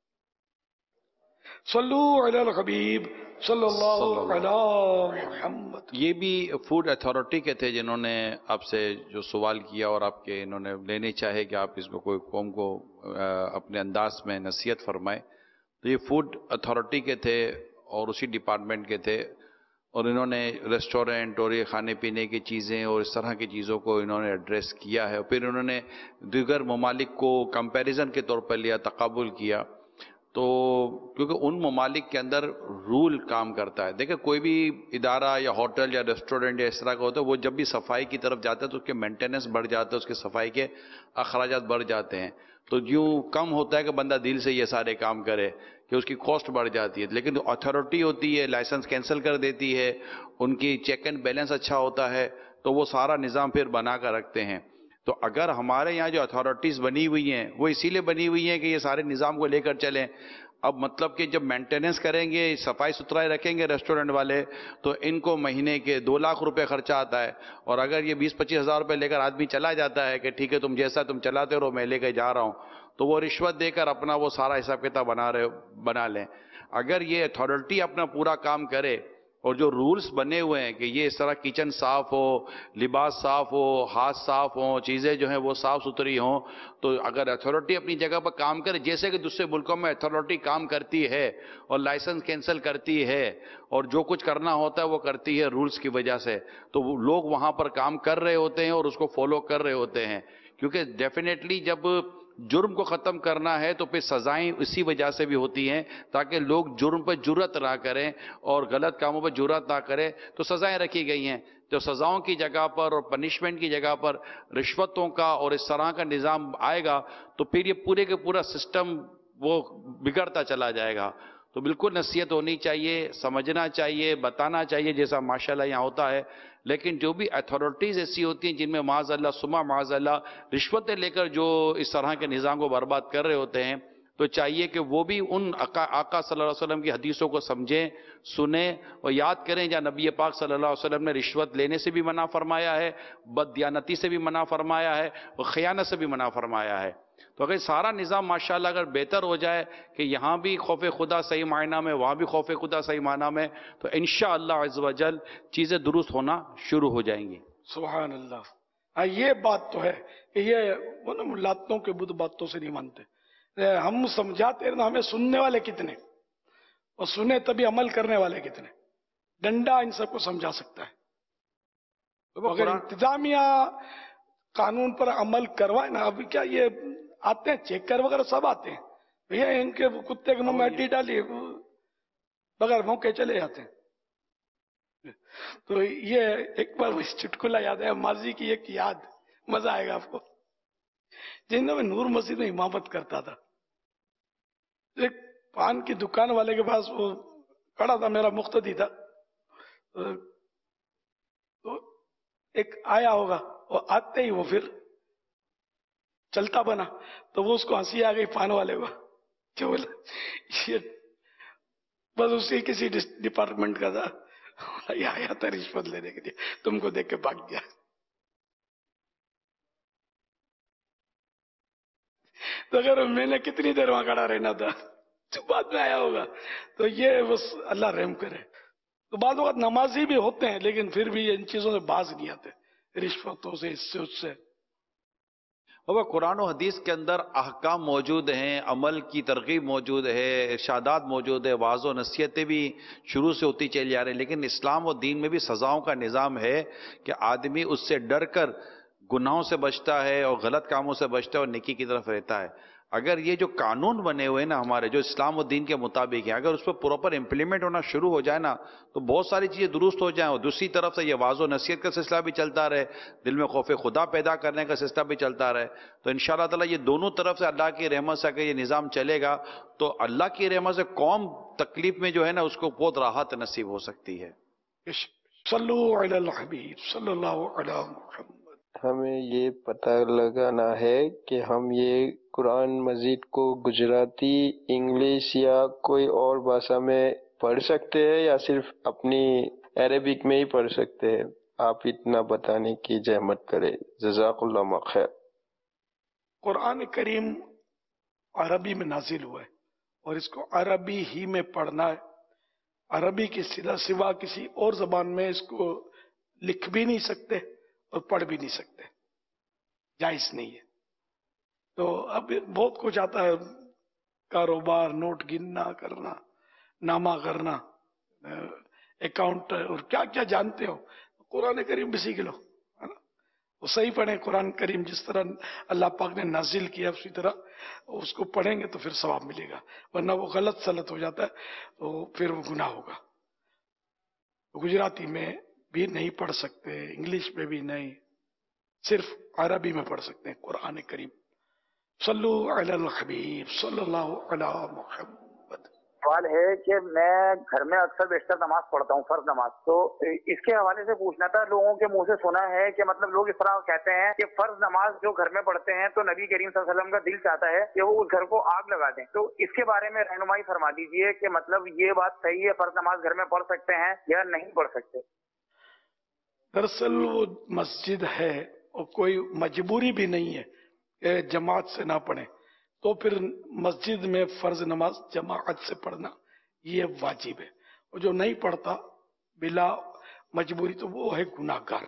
صلو علی الحبیب صلی اللہ علی محمد. یہ بھی فوڈ اتھارٹی کے تھے جنہوں نے آپ سے جو سوال کیا اور آپ کے انہوں نے لینے چاہے کہ آپ اس میں کوئی قوم کو اپنے انداز میں نصیحت فرمائے. تو یہ فوڈ اتھارٹی کے تھے اور اسی ڈپارٹمنٹ کے تھے اور انہوں نے ریسٹورنٹ اور یہ کھانے پینے کی چیزیں اور اس طرح کی چیزوں کو انہوں نے ایڈریس کیا ہے. اور پھر انہوں نے دیگر ممالک کو کمپیریزن کے طور پر لیا, تقابل کیا. تو کیونکہ ان ممالک کے اندر رول کام کرتا ہے. دیکھیں کوئی بھی ادارہ یا ہوٹل یا ریسٹورنٹ یا اس طرح کا ہوتا ہے وہ جب بھی صفائی کی طرف جاتا ہے تو اس کے مینٹیننس بڑھ جاتا ہے, اس کے صفائی کے اخراجات بڑھ جاتے ہیں. تو یوں کم ہوتا ہے کہ بندہ دل سے یہ سارے کام کرے کہ اس کی کاسٹ بڑھ جاتی ہے. لیکن اتھارٹی ہوتی ہے لائسنس کینسل کر دیتی ہے, ان کی چیک اینڈ بیلنس اچھا ہوتا ہے تو وہ سارا نظام پھر بنا کر رکھتے ہیں. تو اگر ہمارے یہاں جو اتھارٹیز بنی ہوئی ہیں وہ اسی لیے بنی ہوئی ہیں کہ یہ سارے نظام کو لے کر چلیں. اب مطلب کہ جب مینٹیننس کریں گے, صفائی ستھرائی رکھیں گے ریسٹورنٹ والے, تو ان کو مہینے کے 2 لاکھ روپے خرچہ آتا ہے. اور اگر یہ 20-25 ہزار روپے لے کر آدمی چلا جاتا ہے کہ ٹھیک ہے تم جیسا تم چلاتے رہو میں لے کے جا رہا ہوں, تو وہ رشوت دے کر اپنا وہ سارا حساب کتاب بنا لیں. اگر یہ اتھارٹی اپنا پورا کام کرے اور جو رولز بنے ہوئے ہیں کہ یہ اس طرح کچن صاف ہو, لباس صاف ہو, ہاتھ صاف ہوں, چیزیں جو ہیں وہ صاف ستھری ہوں, تو اگر اتھارٹی اپنی جگہ پر کام کرے جیسے کہ دوسرے ملکوں میں اتھارٹی کام کرتی ہے اور لائسنس کینسل کرتی ہے اور جو کچھ کرنا ہوتا ہے وہ کرتی ہے رولز کی وجہ سے, تو لوگ وہاں پر کام کر رہے ہوتے ہیں اور اس کو فالو کر رہے ہوتے ہیں. کیونکہ ڈیفینیٹلی جب جرم کو ختم کرنا ہے تو پھر سزائیں اسی وجہ سے بھی ہوتی ہیں تاکہ لوگ جرم پہ جرات نہ کریں اور غلط کاموں پہ جرات نہ کریں. تو سزائیں رکھی گئی ہیں. تو سزاؤں کی جگہ پر اور پنشمنٹ کی جگہ پر رشوتوں کا اور اس طرح کا نظام آئے گا تو پھر یہ پورے کے پورا سسٹم وہ بگڑتا چلا جائے گا. تو بالکل نصیحت ہونی چاہیے, سمجھنا چاہیے, بتانا چاہیے جیسا ماشاءاللہ یہاں ہوتا ہے. لیکن جو بھی اتھارٹیز ایسی ہوتی ہیں جن میں معاذ اللہ رشوتیں لے کر جو اس طرح کے نظام کو برباد کر رہے ہوتے ہیں تو چاہیے کہ وہ بھی ان آقا صلی اللہ علیہ وسلم کی حدیثوں کو سمجھیں، سنیں اور یاد کریں جہاں نبی پاک صلی اللہ علیہ وسلم نے رشوت لینے سے بھی منع فرمایا ہے، بد دیانتی سے بھی منع فرمایا ہے اور خیانت سے بھی منع فرمایا ہے. تو اگر سارا نظام ماشاءاللہ اگر بہتر ہو جائے کہ یہاں بھی خوف خدا صحیح معنی میں، وہاں بھی خوف خدا صحیح معنی میں، تو انشاءاللہ عز و جل چیزیں درست ہونا شروع ہو جائیں گی. سبحان اللہ. ہاں یہ بات تو ہے کہ یہ وہ نا لاتوں کے بدھ باتوں سے نہیں مانتے. ہم سمجھاتے ہیں ہمیں سننے والے کتنے اور سنے تبھی عمل کرنے والے کتنے. ڈنڈا ان سب کو سمجھا سکتا ہے. اگر انتظامیہ قانون پر عمل کروائے نا، ابھی کیا یہ آتے ہیں چیکر وغیرہ سب آتے ہیں بھیا، ان کے کتے کے منہ میں ہڈی ڈالی بغیر موقع چلے جاتے ہیں. تو یہ ایک بار چٹکلا یاد ہے ماضی کی ایک یاد، مزہ آئے گا آپ کو. جن میں نور مسجد میں امامت کرتا تھا، ایک پان کی دکان والے کے پاس وہ کھڑا تھا، میرا مقتدی تھا. تو ایک آیا ہوگا، وہ آتے ہی وہ پھر چلتا بنا، تو وہ اس کو ہنسی آ گئی پان والے کو کہ بولا یہ بس اسی کسی ڈپارٹمنٹ کا تھا، یہ آیا تھا رشوت لینے کے لیے، تم کو دیکھ کے بھاگ گیا. تو اگر میں نے کتنی دیر وہاں کھڑا رہنا تھا، تو بعد میں آیا ہوگا. تو یہ بس اللہ رحم کرے. تو بعض اوقات نمازی بھی ہوتے ہیں لیکن پھر بھی ان چیزوں سے باز نہیں آتے، رشوتوں سے، اس سے اس سے. اور قرآن و حدیث کے اندر احکام موجود ہیں، عمل کی ترغیب موجود ہے، ارشادات موجود ہے، واعظ و نصیحتیں بھی شروع سے ہوتی چلی جا رہی ہیں. لیکن اسلام و دین میں بھی سزاؤں کا نظام ہے کہ آدمی اس سے ڈر کر گناہوں سے بچتا ہے اور غلط کاموں سے بچتا ہے اور نیکی کی طرف رہتا ہے. اگر یہ جو قانون بنے ہوئے ہیں نا ہمارے، جو اسلام و دین کے مطابق ہیں، اگر اس پہ پراپر امپلیمنٹ ہونا شروع ہو جائے نا تو بہت ساری چیزیں درست ہو جائیں. اور دوسری طرف سے یہ واعظ و نصیحت کا سلسلہ بھی چلتا رہے، دل میں خوف خدا پیدا کرنے کا سلسلہ بھی چلتا رہے، تو انشاءاللہ تعالیٰ یہ دونوں طرف سے اللہ کی رحمت سے اگر یہ نظام چلے گا تو اللہ کی رحمت سے قوم تکلیف میں جو ہے نا اس کو بہت راحت نصیب ہو سکتی ہے. صلو علی الحبیب صلی اللہ علی محمد. ہمیں یہ پتہ لگانا ہے کہ ہم یہ قرآن مجید کو گجراتی، انگلش یا کوئی اور بھاشا میں پڑھ سکتے ہیں یا صرف اپنی عربک میں ہی پڑھ سکتے ہیں؟ آپ اتنا بتانے کی زحمت کریں، جزاک اللہ خیر. قرآن کریم عربی میں نازل ہوا ہے اور اس کو عربی ہی میں پڑھنا ہے. عربی کے سوا کسی اور زبان میں اس کو لکھ بھی نہیں سکتے اور پڑھ بھی نہیں سکتے، جائز نہیں ہے. تو اب بہت کچھ آتا ہے، کاروبار، نوٹ گننا کرنا، نامہ کرنا، اکاؤنٹ اور کیا کیا جانتے ہو. قرآن کریم بھی سیکھ لو، ہے نا. وہ صحیح پڑھیں قرآن کریم جس طرح اللہ پاک نے نازل کیا اسی طرح اس کو پڑھیں گے تو پھر ثواب ملے گا، ورنہ وہ غلط سلط ہو جاتا ہے تو پھر وہ گناہ ہوگا. گجراتی میں بھی نہیں پڑھ سکتے، انگلش میں بھی نہیں، صرف عربی میں پڑھ سکتے ہیں قرآن کریم. صلو علی الحبیب صلی اللہ علی محمد. سوال ہے کہ میں گھر میں اکثر بیشتر نماز پڑھتا ہوں، فرض نماز، تو اس کے حوالے سے پوچھنا تھا. لوگوں کے منہ سے سنا ہے کہ مطلب لوگ اس طرح کہتے ہیں کہ فرض نماز جو گھر میں پڑھتے ہیں تو نبی کریم صلی اللہ علیہ وسلم کا دل چاہتا ہے کہ وہ اس گھر کو آگ لگا دیں. تو اس کے بارے میں رہنمائی فرما دیجئے کہ مطلب یہ بات صحیح ہے، فرض نماز گھر میں پڑھ سکتے ہیں یا نہیں پڑھ سکتے؟ دراصل وہ مسجد ہے اور کوئی مجبوری بھی نہیں ہے کہ جماعت سے نہ پڑھیں، تو پھر مسجد میں فرض نماز جماعت سے پڑھنا یہ واجب ہے. اور جو نہیں پڑھتا بلا مجبوری تو وہ ہے گناہ گار.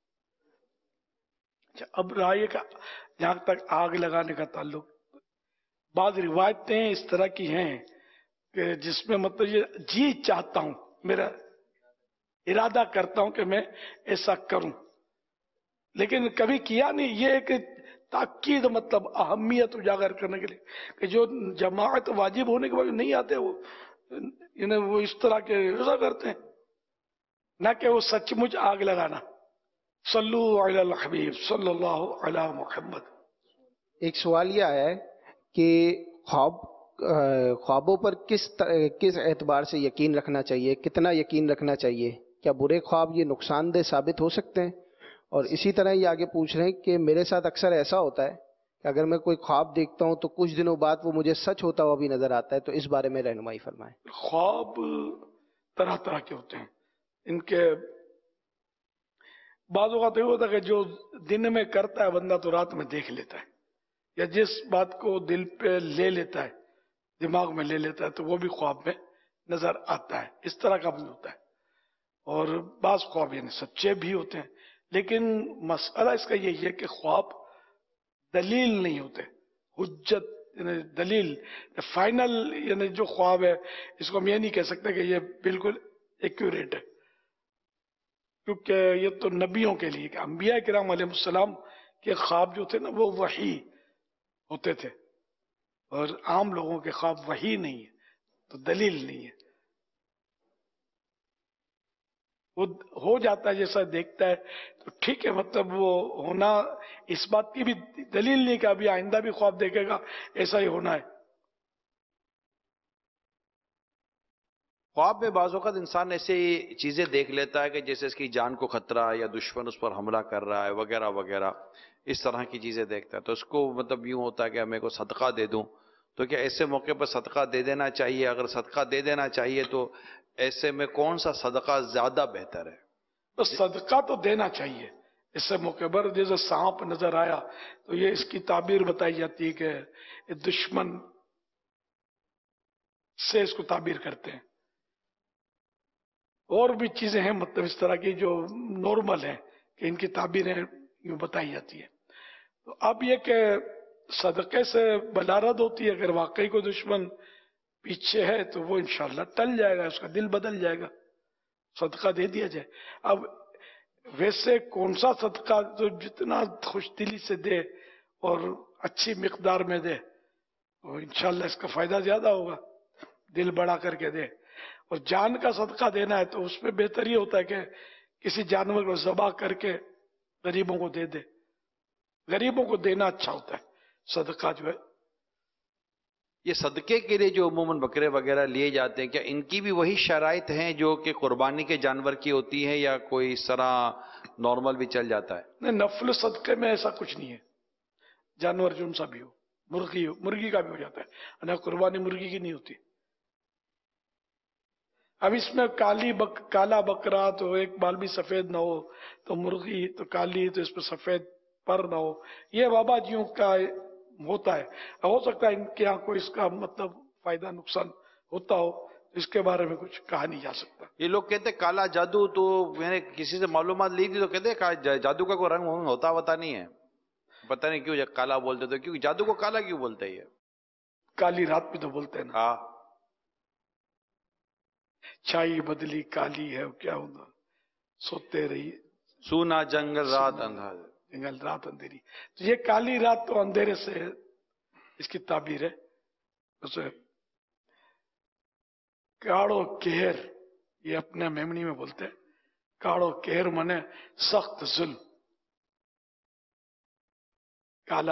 اب رائے کا جہاں تک آگ لگانے کا تعلق، بعض روایتیں اس طرح کی ہیں کہ جس میں مطلب یہ جی چاہتا ہوں، میرا ارادہ کرتا ہوں کہ میں ایسا کروں، لیکن کبھی کیا نہیں. یہ ایک تاکید مطلب اہمیت اجاگر کرنے کے لیے کہ جو جماعت واجب ہونے کے بعد نہیں آتے وہ اس طرح کے روزہ کرتے ہیں، نہ کہ وہ سچ مچ آگ لگانا. صلو علی الحبیب صلی اللہ علی محمد. ایک سوال یہ آیا ہے کہ خوابوں پر کس اعتبار سے یقین رکھنا چاہیے، کتنا یقین رکھنا چاہیے؟ کیا برے خواب یہ نقصان دہ ثابت ہو سکتے ہیں؟ اور اسی طرح یہ آگے پوچھ رہے ہیں کہ میرے ساتھ اکثر ایسا ہوتا ہے کہ اگر میں کوئی خواب دیکھتا ہوں تو کچھ دنوں بعد وہ مجھے سچ ہوتا ہوا بھی نظر آتا ہے، تو اس بارے میں رہنمائی فرمائیں۔ خواب طرح طرح کے ہوتے ہیں، ان کے بعض اوقات یہ ہوتا ہے کہ جو دن میں کرتا ہے بندہ تو رات میں دیکھ لیتا ہے، یا جس بات کو دل پہ لے لیتا ہے، دماغ میں لے لیتا ہے، تو وہ بھی خواب میں نظر آتا ہے۔ اس طرح کا بھی ہوتا ہے، اور بعض خواب یعنی سچے بھی ہوتے ہیں، لیکن مسئلہ اس کا یہی ہے کہ خواب دلیل نہیں ہوتے، حجت یعنی دلیل فائنل، یعنی جو خواب ہے اس کو ہم یہ نہیں کہہ سکتے کہ یہ بالکل ایکوریٹ ہے، کیونکہ یہ تو نبیوں کے لیے کہ انبیاء کرام علیہ السلام کے خواب جو تھے نا وہ وحی ہوتے تھے، اور عام لوگوں کے خواب وحی نہیں ہے، تو دلیل نہیں ہے، وہ ہو جاتا ہے جیسا دیکھتا ہے تو ٹھیک ہے، مطلب وہ ہونا اس بات کی بھی دلیل نہیں کہ ابھی آئندہ بھی خواب دیکھے گا ایسا ہی ہونا ہے۔ خواب میں بعض اوقات انسان ایسے چیزیں دیکھ لیتا ہے کہ جیسے اس کی جان کو خطرہ ہے یا دشمن اس پر حملہ کر رہا ہے وغیرہ وغیرہ، اس طرح کی چیزیں دیکھتا ہے، تو اس کو مطلب یوں ہوتا ہے کہ میں کو صدقہ دے دوں، تو کیا ایسے موقع پر صدقہ دے دینا چاہیے؟ اگر صدقہ دے دینا چاہیے تو ایسے میں کون سا صدقہ زیادہ بہتر ہے؟ تو صدقہ تو دینا چاہیے اس سے موقع پر، جیسے سانپ نظر آیا تو یہ اس کی تعبیر بتائی جاتی ہے کہ دشمن سے اس کو تعبیر کرتے ہیں، اور بھی چیزیں ہیں مطلب اس طرح کی جو نارمل ہیں کہ ان کی تعبیریں یوں بتائی جاتی ہیں۔ تو اب یہ کہ صدقے سے بلارد ہوتی ہے، اگر واقعی کوئی دشمن پیچھے ہے تو وہ انشاءاللہ ٹل جائے گا، اس کا دل بدل جائے گا، صدقہ دے دیا جائے۔ اب ویسے کون سا صدقہ جو جتنا خوش دلی سے دے اور اچھی مقدار میں دے تو انشاءاللہ اس کا فائدہ زیادہ ہوگا، دل بڑا کر کے دے۔ اور جان کا صدقہ دینا ہے تو اس میں بہتر یہ ہوتا ہے کہ کسی جانور کو ذبح کر کے غریبوں کو دے دے، غریبوں کو دینا اچھا ہوتا ہے صدقہ جو ہے۔ یہ صدقے کے لیے جو عموماً بکرے وغیرہ لیے جاتے ہیں، کیا ان کی بھی وہی شرائط ہیں جو کہ قربانی کے جانور کی ہوتی ہیں، یا کوئی اس طرح نارمل بھی چل جاتا ہے؟ نہیں، نفل صدقے میں ایسا کچھ نہیں ہے، جانور جون سا بھی ہو، مرغی ہو، مرغی کا بھی ہو جاتا ہے، نہ قربانی مرغی کی نہیں ہوتی۔ اب اس میں کالا بکرا تو ایک بال بھی سفید نہ ہو، تو مرغی تو کالی تو اس پہ سفید پر نہ ہو، یہ بابا جیوں کا ہوتا ہے۔ ہو سکتا ہے ان کے یہاں کوئی اس کا مطلب فائدہ نقصان ہوتا ہو، اس کے بارے میں کچھ کہا نہیں جا سکتا۔ یہ لوگ کہتے ہیں کالا جادو، تو میں نے کسی سے معلومات لی تھی تو کہتے ہیں جادو کا کوئی رنگ ہوتا نہیں ہے، پتہ نہیں کیوں کالا بولتے، تو کیوں جادو کو کالا کیوں بولتے ہیں؟ یہ کالی رات بھی تو بولتے ہیں نا، ہاں، چھائی بدلی کالی ہے کیا ہونا، سوتے رہی سونا جنگل رات اندھا، جنگل رات اندھیری، تو یہ کالی رات تو اندھیرے سے ہے، اس کی تعبیر ہے۔ اسے کاڑو کہر، یہ اپنے میمنی میں بولتے ہیں، کاڑو کہر منے سخت ظلم، کالا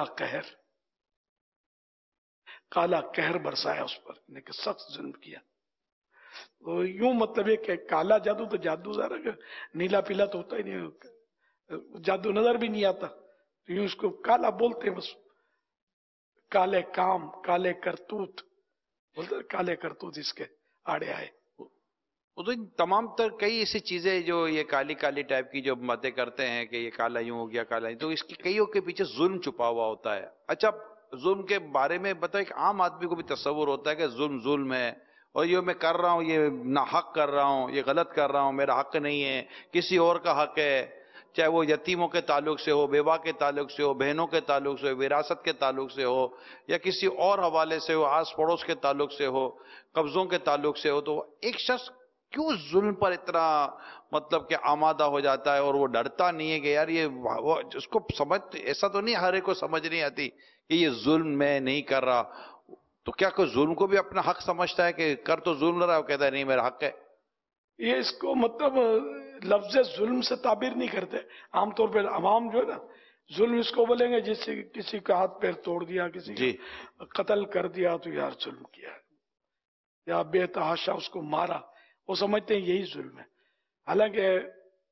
قہر برسایا اس پر، یعنی کہ سخت ظلم کیا۔ تو یوں مطلب یہ کہ کالا جادو تو جادو ذرا کہ نیلا پیلا تو ہوتا ہی نہیں، جادو نظر بھی نہیں آتا، تو یوں اس کو کالا بولتے ہیں بس، کالے کام کالے کرتوت بولتے ہیں، کالے کرتوت اس کے آڑے آئے۔ وہ تو تمام تر کئی ایسی چیزیں جو یہ کالی کالی ٹائپ کی جو باتیں کرتے ہیں کہ یہ کالا یوں ہو گیا کالا یوں، تو اس کی کئیوں کے پیچھے ظلم چھپا ہوا ہوتا ہے۔ اچھا، ظلم کے بارے میں بتاؤ، ایک عام آدمی کو بھی تصور ہوتا ہے کہ ظلم ہے، اور یہ میں کر رہا ہوں، یہ ناحق کر رہا ہوں، یہ غلط کر رہا ہوں، میرا حق نہیں ہے، کسی اور کا حق ہے، چاہے وہ یتیموں کے تعلق سے ہو، بیوہ کے تعلق سے ہو، بہنوں کے تعلق سے ہو، وراثت کے تعلق سے ہو، یا کسی اور حوالے سے ہو، آس پڑوس کے تعلق سے ہو، قبضوں کے تعلق سے ہو، تو ایک شخص کیوں ظلم پر اتنا مطلب کہ آمادہ ہو جاتا ہے، اور وہ ڈرتا نہیں ہے کہ یار یہ اس کو سمجھ، ایسا تو نہیں ہر ایک کو سمجھ نہیں آتی کہ یہ ظلم میں نہیں کر رہا، تو کیا کوئی ظلم کو بھی اپنا حق سمجھتا ہے کہ کر تو ظلم رہا ہے، وہ کہتا ہے نہیں میرا حق ہے؟ یہ اس کو مطلب لفظ ظلم سے تعبیر نہیں کرتے، عام طور پہ عوام جو ہے نا ظلم اس کو بولیں گے جس سے کسی کا ہاتھ پیر توڑ دیا، کسی کا قتل کر دیا تو یار ظلم کیا ہے، یا بے تحاشا اس کو مارا، وہ سمجھتے ہیں یہی ظلم ہے۔ حالانکہ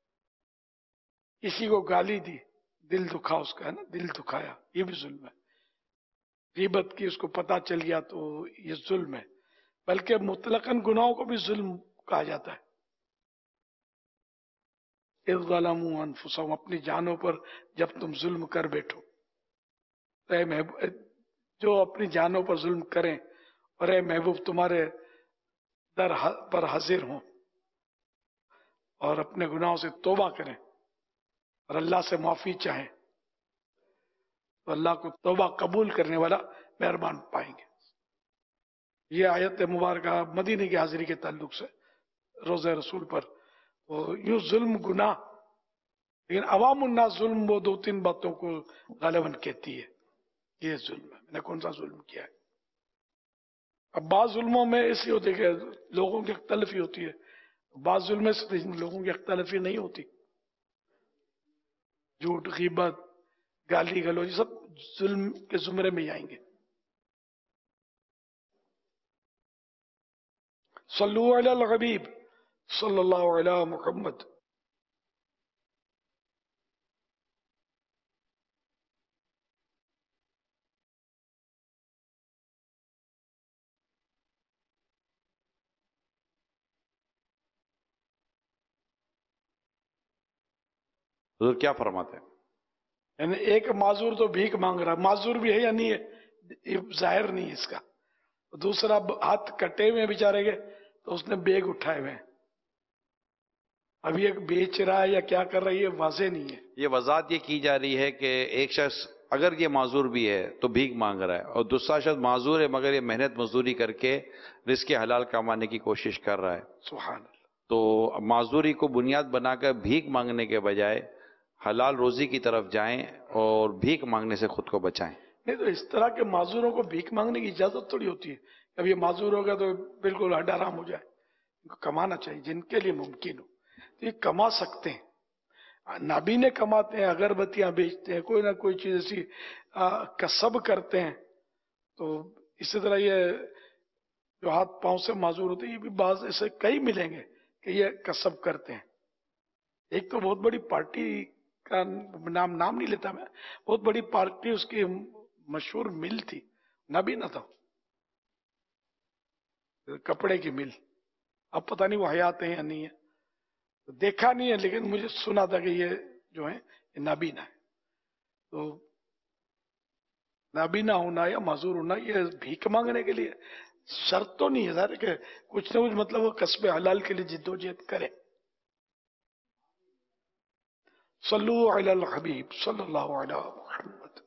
کسی کو گالی دی، دل دکھا اس کا ہے نا، دل دکھایا، یہ بھی ظلم ہے۔ गीबत की उसको पता चल गया तो ये जुल्म है, बल्कि मुतलकन गुनाहों को भी जुल्म कहा जाता है। इज़ ज़लमू अनफुसहुम, अपनी जानों पर जब तुम जुल्म कर बैठो। तो ऐ महबूब, जो अपनी जानों पर जुल्म करें और ऐ महबूब तुम्हारे दर पर हाजिर हों और अपने गुनाहों से तौबा करें और अल्लाह से माफी चाहें, तो अल्लाह को तौबा कबूल करने वाला मेहरबान पाएंगे। ये आयत मुबारक मदीने की हाजिरी के ताल्लुक से रोज़े रसूल पर, वो यूं जुल्म गुनाह, लेकिन अवामुन्नास जुल्म वो 2-3 बातों को गालिबन कहती है, ये जुल्म है, मैंने कौन सा जुल्म किया है। अब बाज़ जुल्मों में ऐसी होती है कि लोगों की अख्तलफी होती है, बाज़ जुल्म से लोगों की अख्तलफी नहीं होती। झूठ, गीबत, गाली गलौज, सब जुल्म के जुमरे में आएंगे। सल्लु अलल हबीब सल्लल्लाहु अलैहि मुहम्मद। हुजूर क्या फरमाते हैं? यानी एक माजूर तो भीख मांग रहा, माजूर भी है या नहीं है ये जाहिर नहीं है इसका। दूसरा हाथ कटे हुए बेचारे के, तो उसने बेग उठाए हुए हैं, अब ये बेच रहा है या क्या कर रहा है ये वाज़ेह नहीं है। ये वजाहत ये की जा रही है कि एक शख्स अगर ये माजूर भी है तो भीख मांग रहा है, और दूसरा शख्स माजूर है मगर ये मेहनत मजदूरी करके रिज़्क़ हलाल कमाने की कोशिश कर रहा है। सुभान अल्लाह। तो माजूरी को बुनियाद बनाकर भीख मांगने के बजाय हलाल रोजी की तरफ जाएं और भीख मांगने से खुद को बचाएं। नहीं तो इस तरह के माजूरों को भीख मांगने की इजाजत थोड़ी होती है। अब ये माजूर हो गया तो बिल्कुल हड हराम हो जाए। इनको कमाना चाहिए जिनके लिए मुमकिन हो, तो ये कमा सकते हैं। नाबीने कमाते हैं, अगरबत्तियां बेचते हैं, कोई ना कोई चीज ऐसी कसब करते हैं। तो इसी तरह ये जो हाथ पांव से माजूर होते हैं, ये भी बाज ऐसे कई मिलेंगे कि ये कसब करते हैं। एक तो बहुत बड़ी पार्टी का नाम नहीं लेता मैं, बहुत बड़ी पार्टी उसकी मशहूर मिल थी, नाबीना था, कपड़े की मिल। अब पता नहीं वो हयात है या नहीं है, तो देखा नहीं है, लेकिन मुझे सुना था कि ये जो है ये नाबीना है। तो नाबीना होना या माजूर होना ये भीख मांगने के लिए शर्त तो नहीं है सर कि कुछ ना कुछ मतलब वो कस्बे हलाल के लिए जिद्दोजहद करे। सल्लु अलल हबीब सल्लल्लाहु अलैहि मुहम्मद।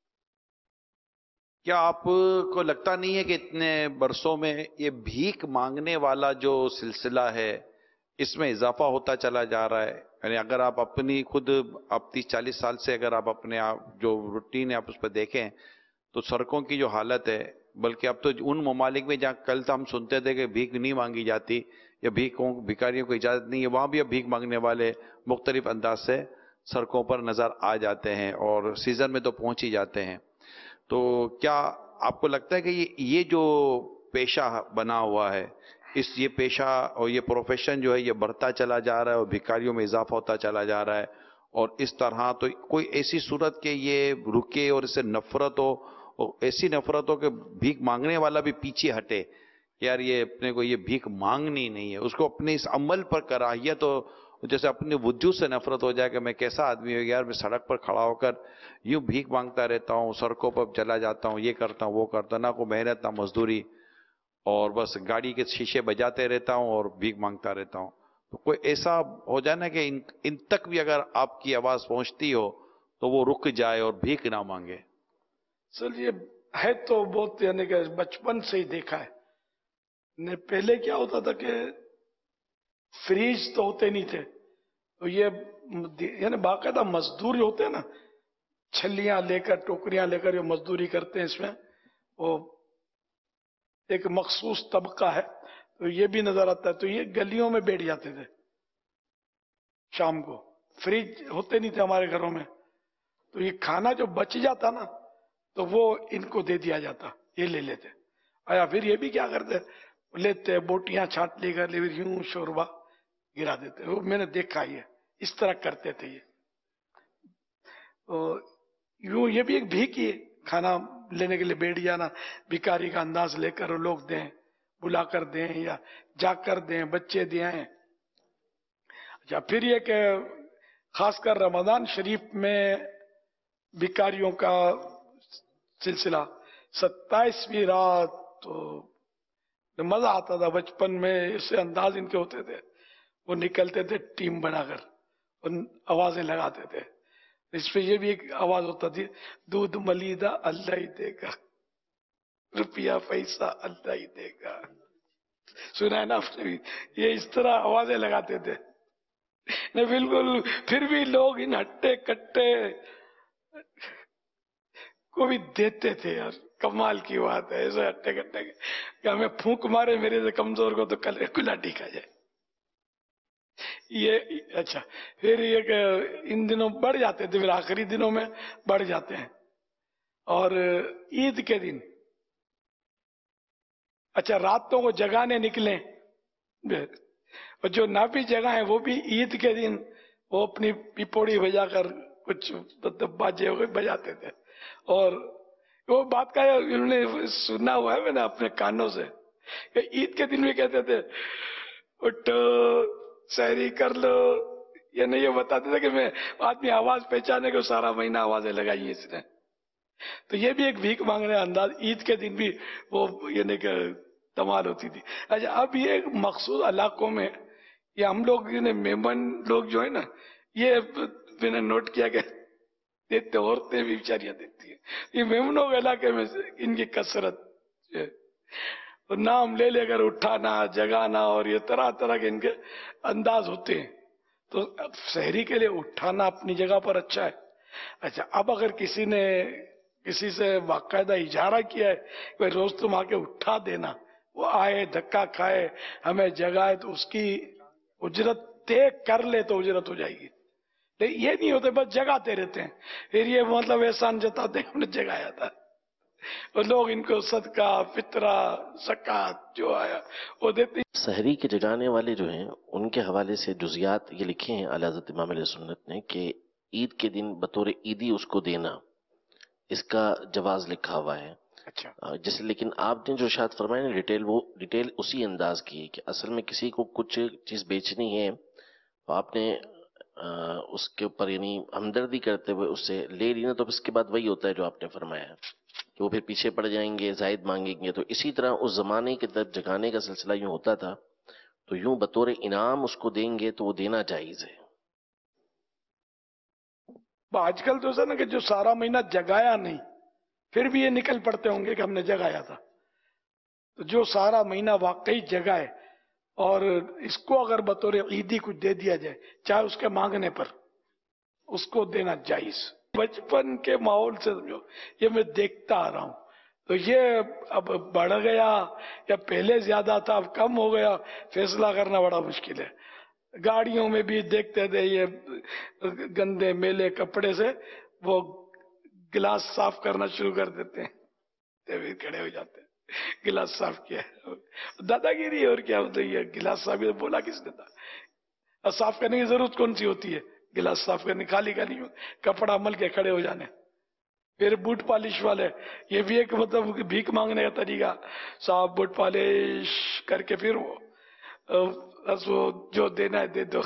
क्या आपको लगता नहीं है कि इतने बरसों में ये भीख मांगने वाला जो सिलसिला है इसमें इजाफा होता चला जा रहा है? यानी अगर आप अपनी खुद आप 30-40 साल से अगर आप अपने आप जो रूटीन है आप उस पर देखें तो सड़कों की जो हालत है, बल्कि अब तो उन ममालिक में जहाँ कल तो हम सुनते थे कि भीख नहीं मांगी जाती या भिखारियों को इजाजत नहीं है, वहां भी अब भीख मांगने वाले मुख्तलिफ अंदाज से सड़कों पर नजर आ जाते हैं और सीजन में तो पहुंच ही जाते हैं। तो क्या आपको लगता है कि ये जो पेशा बना हुआ है, ये पेशा और ये प्रोफेशन जो है ये बढ़ता चला जा रहा है और भिखारियों में इजाफा होता चला जा रहा है, और इस तरह तो कोई ऐसी सूरत के ये रुके और इससे नफरत हो, और ऐसी नफरत हो कि भीख मांगने वाला भी पीछे हटे कि यार ये अपने को ये भीख मांगनी नहीं है, उसको अपने इस अमल पर कराहियत हो, जैसे अपने वजूद से नफरत हो जाए कि मैं कैसा आदमी हूँ यार, मैं सड़क पर खड़ा होकर यूं भीख मांगता रहता हूँ, सड़कों पर चला जाता हूँ, ये करता हूँ वो करता हूँ, ना कोई मेहनत ना मजदूरी, और बस गाड़ी के शीशे बजाते रहता हूँ और भीख मांगता रहता हूँ। तो कोई ऐसा हो जाए ना कि इन तक भी अगर आपकी आवाज पहुंचती हो तो वो रुक जाए और भीख ना मांगे। सर ये है तो बहुत, यानी कि बचपन से ही देखा है ने। पहले क्या होता था कि फ्रीज तो होते नहीं थे, तो ये यानी बाकायदा मजदूर होते हैं ना, छलियां लेकर टोकरियां लेकर ये मजदूरी करते हैं, इसमें वो एक मखसूस तबका है, तो ये भी नजर आता है। तो ये गलियों में बैठ जाते थे शाम को, फ्रिज होते नहीं थे हमारे घरों में, तो ये खाना जो बच जाता ना तो वो इनको दे दिया जाता, ये ले लेते। या फिर ये भी क्या करते, लेते बोटियां छाट लेकर फिर यूं शोरबा गिरा देते, वो मैंने देखा ही है, इस तरह करते थे ये। तो यूं ये भी एक भीख ही है, खाना لینے کے لیے بیٹھ جانا، بھکاری کا انداز لے کر وہ لوگ دیں، بلا کر دیں یا جا کر دیں، بچے دیں. اچھا، پھر یہ کہ خاص کر رمضان شریف میں بھکاریوں کا سلسلہ، 27ویں رات تو مزہ آتا تھا. بچپن میں اسے انداز ان کے ہوتے تھے، وہ نکلتے تھے ٹیم بنا کر اور آوازیں لگاتے تھے. اس پہ یہ بھی ایک آواز ہوتا تھی، دودھ ملیدہ اللہ ہی دے گا، روپیہ پیسہ اللہ ہی دے گا. سنا ہے نا آپ نے بھی؟ یہ اس طرح آوازیں لگاتے تھے. بالکل. پھر بھی لوگ ان ہٹے کٹے کو بھی دیتے تھے یار. کمال کی بات ہے. ایسے ہٹے کٹے کہ ہمیں پھونک مارے میرے سے کمزور کو تو کل گلاٹی کھا جائے. یہ اچھا. پھر یہ کہ ان دنوں بڑھ جاتے تھے، پھر آخری دنوں میں بڑھ جاتے ہیں. اور عید کے دن اچھا راتوں کو جگانے نکلیں، اور جو نہ بھی جگہ ہیں وہ بھی عید کے دن وہ اپنی پیپوڑی بجا کر کچھ باجے بجاتے تھے. اور وہ بات کا انہوں نے سنا ہوا ہے میں نے اپنے کانوں سے کہ عید کے دن بھی کہتے تھے اٹھو سحری کر لو. یعنی یہ بتاتے تھے کہ میں آدمی آواز پہچانے کو سارا مہینہ آوازیں لگائی اس نے. تو یہ بھی ایک بھیک مانگنے کا انداز. عید کے دن بھی وہ یعنی کہ کمال ہوتی تھی. اچھا، اب یہ مخصوص علاقوں میں یہ ہم لوگ میمن لوگ جو ہے نا، یہ میں نے نوٹ کیا کہ دیتے عورتیں بھی بیچاریاں دیتی ہیں. یہ میمنوں کے علاقے میں ان کی کثرت، نام لے لے کر اٹھانا جگانا، اور یہ طرح طرح کے ان کے انداز ہوتے ہیں. تو شہری کے لیے اٹھانا اپنی جگہ پر اچھا ہے. اچھا، اب اگر کسی نے کسی سے باقاعدہ اجارہ کیا ہے کہ روز تم آ کے اٹھا دینا، وہ آئے دھکا کھائے ہمیں جگائے، تو اس کی اجرت طے کر لے تو اجرت ہو جائے گی. لیکن یہ نہیں ہوتے، بس جگاتے رہتے ہیں. پھر یہ مطلب احسان جتاتے ہیں ہم نے جگایا تھا، اور لوگ ان کو صدقہ فطرہ زکوٰۃ جو آیا وہ دیتے. سحری کے جگانے والے جو ہیں ان کے حوالے سے جزیات یہ لکھے ہیں اعلی حضرت امام علیہ سنت نے کہ عید کے دن بطور عیدی اس کو دینا، اس کا جواز لکھا ہوا ہے. اچھا، جیسے لیکن آپ نے جو ارشاد فرمایا نا ڈیٹیل، وہ ڈیٹیل اسی انداز کی ہے کہ اصل میں کسی کو کچھ چیز بیچنی ہے تو آپ نے اس کے اوپر یعنی ہمدردی کرتے ہوئے اس سے لے لی نا، تو اس کے بعد وہی ہوتا ہے جو آپ نے فرمایا کہ وہ پھر پیچھے پڑ جائیں گے، زائد مانگیں گے. تو اسی طرح اس زمانے کے طرف جگانے کا سلسلہ یوں ہوتا تھا، تو یوں بطور انعام اس کو دیں گے تو وہ دینا جائز ہے. آج کل تو ایسا نا کہ جو سارا مہینہ جگایا نہیں پھر بھی یہ نکل پڑتے ہوں گے کہ ہم نے جگایا تھا. تو جو سارا مہینہ واقعی جگائے اور اس کو اگر بطور عیدی کچھ دے دیا جائے، چاہے اس کے مانگنے پر، اس کو دینا جائز. بچپن کے ماحول سے سمجھو یہ میں دیکھتا آ رہا ہوں. تو یہ اب بڑھ گیا یا پہلے زیادہ تھا اب کم ہو گیا، فیصلہ کرنا بڑا مشکل ہے. گاڑیوں میں بھی دیکھتے تھے یہ گندے میلے کپڑے سے وہ گلاس صاف کرنا شروع کر دیتے ہیں، کھڑے ہو جاتے ہیں گلاس صاف کیا ہے. دادا گیری اور کیا ہوتا ہے؟ یہ گلاس صاف بولا کس نے تھا؟ صاف کرنے کی ضرورت کون سی ہوتی ہے؟ گلاس صاف کرنے خالی کا نہیں، کپڑا مل کے کھڑے ہو جانے. پھر بوٹ پالش والے، یہ بھی ایک مطلب بھیک مانگنے کا طریقہ. صاف بوٹ پالش کر کے پھر وہ جو دینا ہے دے دو.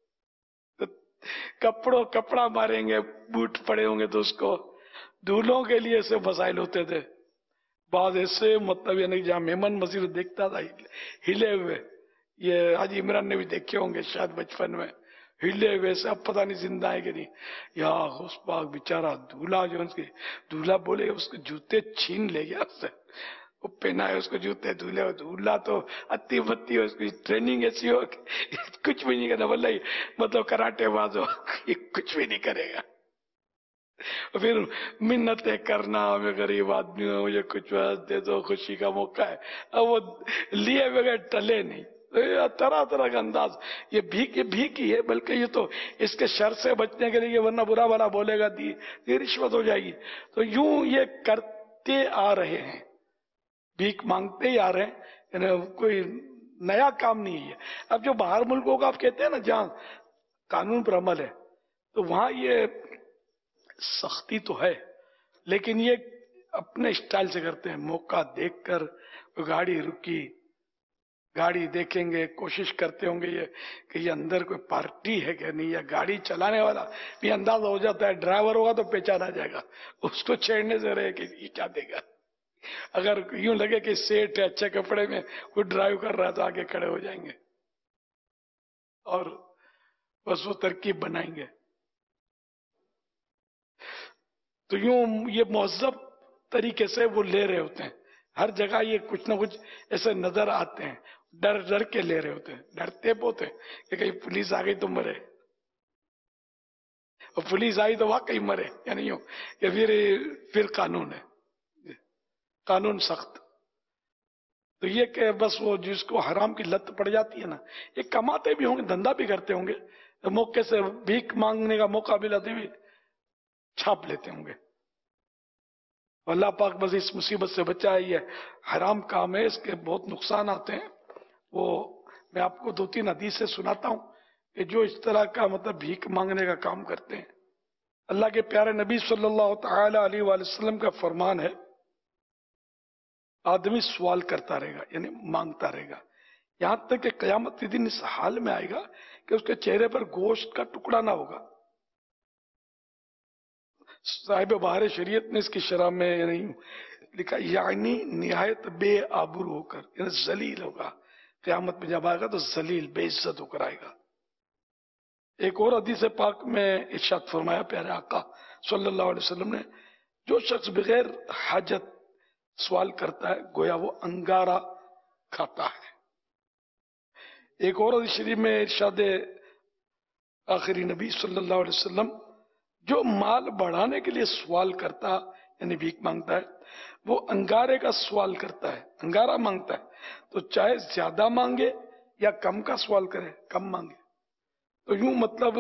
کپڑا ماریں گے، بوٹ پڑے ہوں گے تو اس کو دولوں کے لیے ایسے مسائل ہوتے تھے. بعض ایسے مطلب یعنی جہاں میمن مسجد دیکھتا تھا ہلے ہوئے، یہ حاجی عمران نے بھی دیکھے ہوں گے شاید بچپن میں، ہلے ہوئے سے اب پتہ نہیں زندہ ہے کہ نہیں. یا غوث پاک بیچارہ دولہا جو اس کے دولہا بولے اس کے جوتے چھین لے گیا اس سے، وہ پہنا ہے اس کو جوتے دولہے. دولہا تو اتی بتی ہو، اس کی ٹریننگ ایسی ہو کچھ بھی نہیں کرنا، واللہ مطلب کراٹے باز ہو، کچھ بھی نہیں کرے گا. پھر منتیں کرنا، میں غریب آدمی ہوں مجھے کچھ دے دو، خوشی کا موقع ہے. اب وہ لیے بغیر ٹلے نہیں. طرح طرح کا انداز. یہ بھیک ہی ہے، بلکہ یہ تو اس کے شر سے بچنے کے لیے، ورنہ برا بھلا بولے گا یہ رشوت ہو جائے گی. تو یوں یہ کرتے آ رہے ہیں، بھیک مانگتے ہی آ رہے ہیں، یعنی کوئی نیا کام نہیں ہے. اب جو باہر ملکوں کا آپ کہتے ہیں نا جہاں قانون پر عمل ہے، تو وہاں یہ سختی تو ہے، لیکن یہ اپنے اسٹائل سے کرتے ہیں. موقع دیکھ کر گاڑی رکی, گاڑی دیکھیں گے, کوشش کرتے ہوں گے یہ کہ یہ اندر کوئی پارٹی ہے کہ نہیں, یا گاڑی چلانے والا بھی اندازہ ہو جاتا ہے, ڈرائیور ہوگا تو پہچانا جائے گا, اس کو چھیڑنے سے رہے کہ یہ کیا دے گا. اگر یوں لگے کہ سیٹ ہے اچھے کپڑے میں وہ ڈرائیو کر رہا ہے تو آگے کھڑے ہو جائیں گے اور بس وہ ترکیب بنائیں گے. تو یوں یہ مہذب طریقے سے وہ لے رہے ہوتے ہیں. ہر جگہ یہ کچھ نہ کچھ ایسے نظر آتے ہیں, ڈر ڈر کے لے رہے ہوتے ہیں, ڈرتے بہت ہیں کہ کہیں پولیس آ گئی تو مرے, اور پولیس آئی تو واقعی مرے, یعنی یوں کہ پھر قانون ہے, قانون سخت. تو یہ کہ بس وہ جس کو حرام کی لت پڑ جاتی ہے نا, یہ کماتے بھی ہوں گے, دھندا بھی کرتے ہوں گے, موقع سے بھیک مانگنے کا موقع ملا تو بھی چھاپ لیتے ہوں گے. اللہ پاک بس اس مصیبت سے بچائے. یہ حرام کام ہے, اس کے بہت نقصان آتے ہیں. وہ میں آپ کو 2-3 حدیث سے سناتا ہوں کہ جو اس طرح کا مطلب بھیک مانگنے کا کام کرتے ہیں. اللہ کے پیارے نبی صلی اللہ تعالی علیہ وآلہ وسلم کا فرمان ہے, آدمی سوال کرتا رہے گا, یعنی مانگتا رہے گا, یہاں تک کہ قیامت کے دن اس حال میں آئے گا کہ اس کے چہرے پر گوشت کا ٹکڑا نہ ہوگا. صاحب بہار شریعت نے اس کی شرح میں یعنی لکھا, یعنی نہایت بے آبرو ہو کر, یعنی ذلیل ہوگا. قیامت میں جب آئے گا تو ذلیل بے عزت ہو کر آئے گا. ایک اور حدیث پاک میں ارشاد فرمایا پیارے آقا صلی اللہ علیہ وسلم نے, جو شخص بغیر حاجت سوال کرتا ہے گویا وہ انگارہ کھاتا ہے. ایک اور حدیث شریف میں ارشاد آخری نبی صلی اللہ علیہ وسلم, جو مال بڑھانے کے لیے سوال کرتا یعنی بھیک مانگتا ہے وہ انگارے کا سوال کرتا ہے, انگارہ مانگتا ہے. تو چاہے زیادہ مانگے یا کم کا سوال کرے, کم مانگے. تو یوں مطلب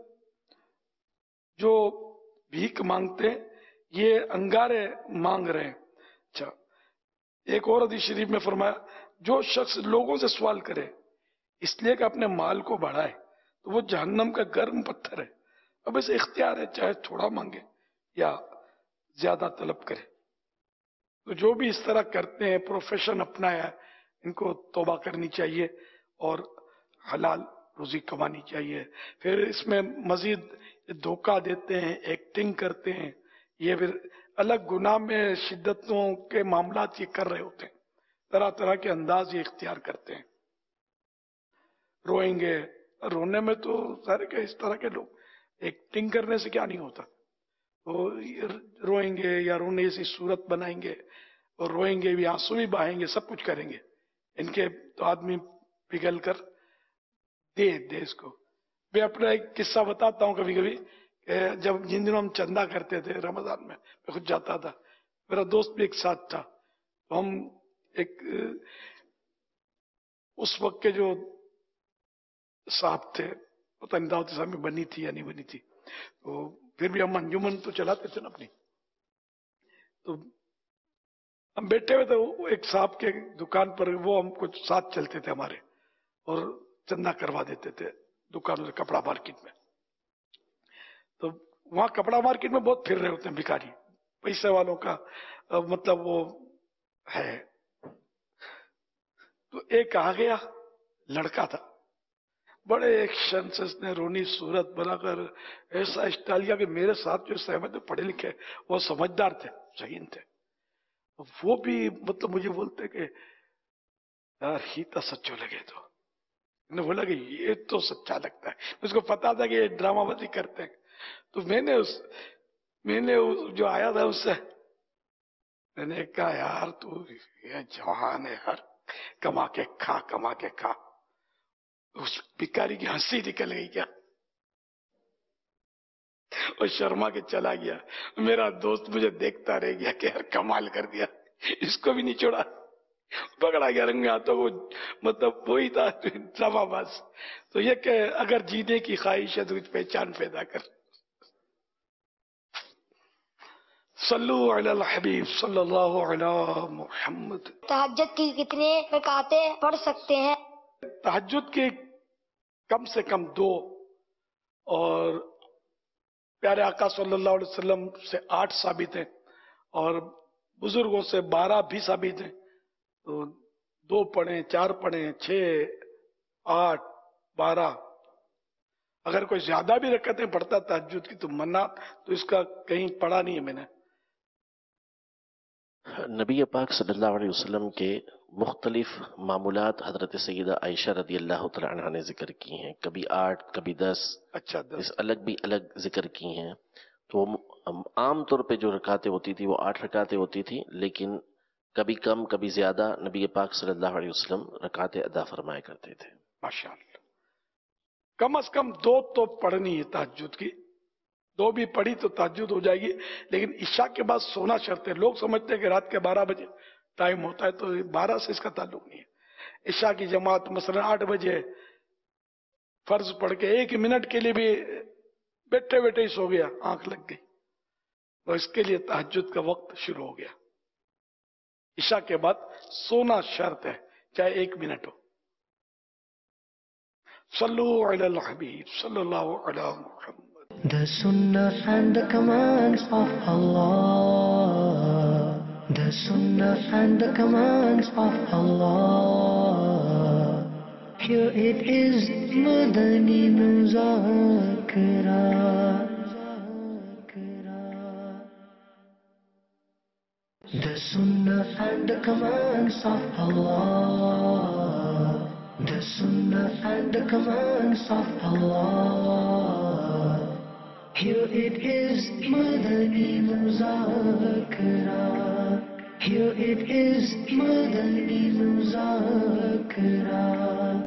جو بھیک مانگتے ہیں یہ انگارے مانگ رہے ہیں. اچھا, ایک اور حدیث شریف میں فرمایا, جو شخص لوگوں سے سوال کرے اس لیے کہ اپنے مال کو بڑھائے تو وہ جہنم کا گرم پتھر ہے. اب اسے اختیار ہے, چاہے تھوڑا مانگے یا زیادہ طلب کرے. تو جو بھی اس طرح کرتے ہیں, پروفیشن اپنایا ہے, ان کو توبہ کرنی چاہیے اور حلال روزی کمانی چاہیے. پھر اس میں مزید دھوکہ دیتے ہیں, ایکٹنگ کرتے ہیں, یہ پھر الگ گناہ میں شدتوں کے معاملات یہ کر رہے ہوتے ہیں, طرح طرح کے انداز یہ اختیار کرتے ہیں. روئیں گے, رونے میں تو سارے کہ اس طرح کے لوگ ایکٹنگ کرنے سے کیا نہیں ہوتا, وہ روئیں گے یا رونے سے صورت بنائیں گے اور روئیں گے بھی, آنسو بھی بہائیں گے, سب کچھ کریں گے. ان کے تو آدمی پگھل کر دے اس کو. میں اپنا ایک قصہ بتاتا ہوں کبھی کبھی, جب جن دنوں ہم چندہ کرتے تھے رمضان میں خود جاتا تھا, میرا دوست بھی ایک ساتھ تھا. تو ہم ایک اس وقت کے جو صاحب تھے, پتہ نہیں دعوت اسلامی بنی تھی یا نہیں بنی تھی, تو پھر بھی ہم انجمن تو چلاتے تھے نا اپنی. تو ہم بیٹھے ہوئے تھے ایک صاحب کے دکان پر, وہ ہم کچھ ساتھ چلتے تھے ہمارے اور چندہ کروا دیتے تھے دکانوں سے, کپڑا مارکیٹ میں. تو وہاں کپڑا مارکیٹ میں بہت پھر رہے ہوتے ہیں بھکاری, پیسے والوں کا مطلب وہ ہے. تو ایک آ گیا لڑکا تھا, بڑے ایکشن سے اس نے رونی صورت بنا کر ایسا اسٹائل کیا کہ میرے ساتھ جو سہمت پڑھے لکھے وہ سمجھدار تھے, ذہین تھے, وہ بھی مطلب مجھے بولتے کہ یار ہی تو سچو لگے. تو نے بولا کہ یہ تو سچا لگتا ہے. اس کو پتا تھا کہ یہ ڈرامہ بازی کرتے ہیں. تو میں نے جو آیا تھا اس سے میں نے کہا, یار تو یہ جوان ہے یار, کما کے کھا. اس بھکاری کی ہنسی نکل گئی کیا, اور شرما کے چلا گیا. میرا دوست مجھے دیکھتا رہ گیا کہ یار کمال کر دیا, اس کو بھی نہیں چھوڑا, پکڑا گیا رنگ ہاتھوں. وہ مطلب وہی تھا ڈرامہ باز. تو یہ کہ اگر جینے کی خواہش ہے تو کچھ پہچان پیدا کر. صلو علی الحبیب صلی اللہ علی محمد. تہجد کی کتنے رکعتیں پڑھ سکتے ہیں؟ تہجد کی کم سے کم 2, اور پیارے آقا صلی اللہ علیہ وسلم سے 8 ثابت ہیں, اور बुजुर्गों से 12 भी साबित है, तो 2 पढ़े, 4 पढ़े, 6, 8, 12, अगर कोई ज्यादा भी रकअतें पढ़ता तहज्जुद की तो मन्ना, तो इसका कहीं पढ़ा नहीं है मैंने। नबी पाक सल्लल्लाहु अलैहि वसल्लम के मुख्तलिफ मामूलात हजरत सैयदा आयशा रदी अल्लाह तआला अन्हा ने जिक्र की हैं, कभी 8, कभी 10, अच्छा, इस अलग भी अलग जिक्र की हैं। तो आम तौर पे जो रकातें होती थी वो 8 रकातें होती थी, लेकिन कभी कम कभी ज्यादा नबी पाक सल्लल्लाहु अलैहि वसल्लम रकातें अदा फरमाया करते थे। माशाअल्लाह, कम से कम 2 तो पढ़नी है तहज्जुद की, 2 भी पढ़ी तो तहज्जुद हो जाएगी। लेकिन इशा के बाद सोना शर्त है। लोग समझते हैं कि रात के 12 बजे टाइम होता है, तो 12 से इसका ताल्लुक नहीं है। इशा की जमात मसलन 8 बजे फर्ज पढ़ के 1 मिनट के लिए भी बैठे बैठे ही सो गया, आंख लग गई, तो इसके लिए तहज्जुद का वक्त शुरू हो गया। इशा के बाद सोना शर्त है, चाहे 1 मिनट हो। सल्लु अलल हबीब सल्लल्लाहु अलैहि वसल्लम। The Sunnah and the commands of Allah. The Sunnah and the commands of Allah. Here it is, Madani Muzakara. The Sunnah and the commands of Allah. The Sunnah and the commands of Allah. Here it is, Madani Muzakara. Here it is, Madani Muzakara.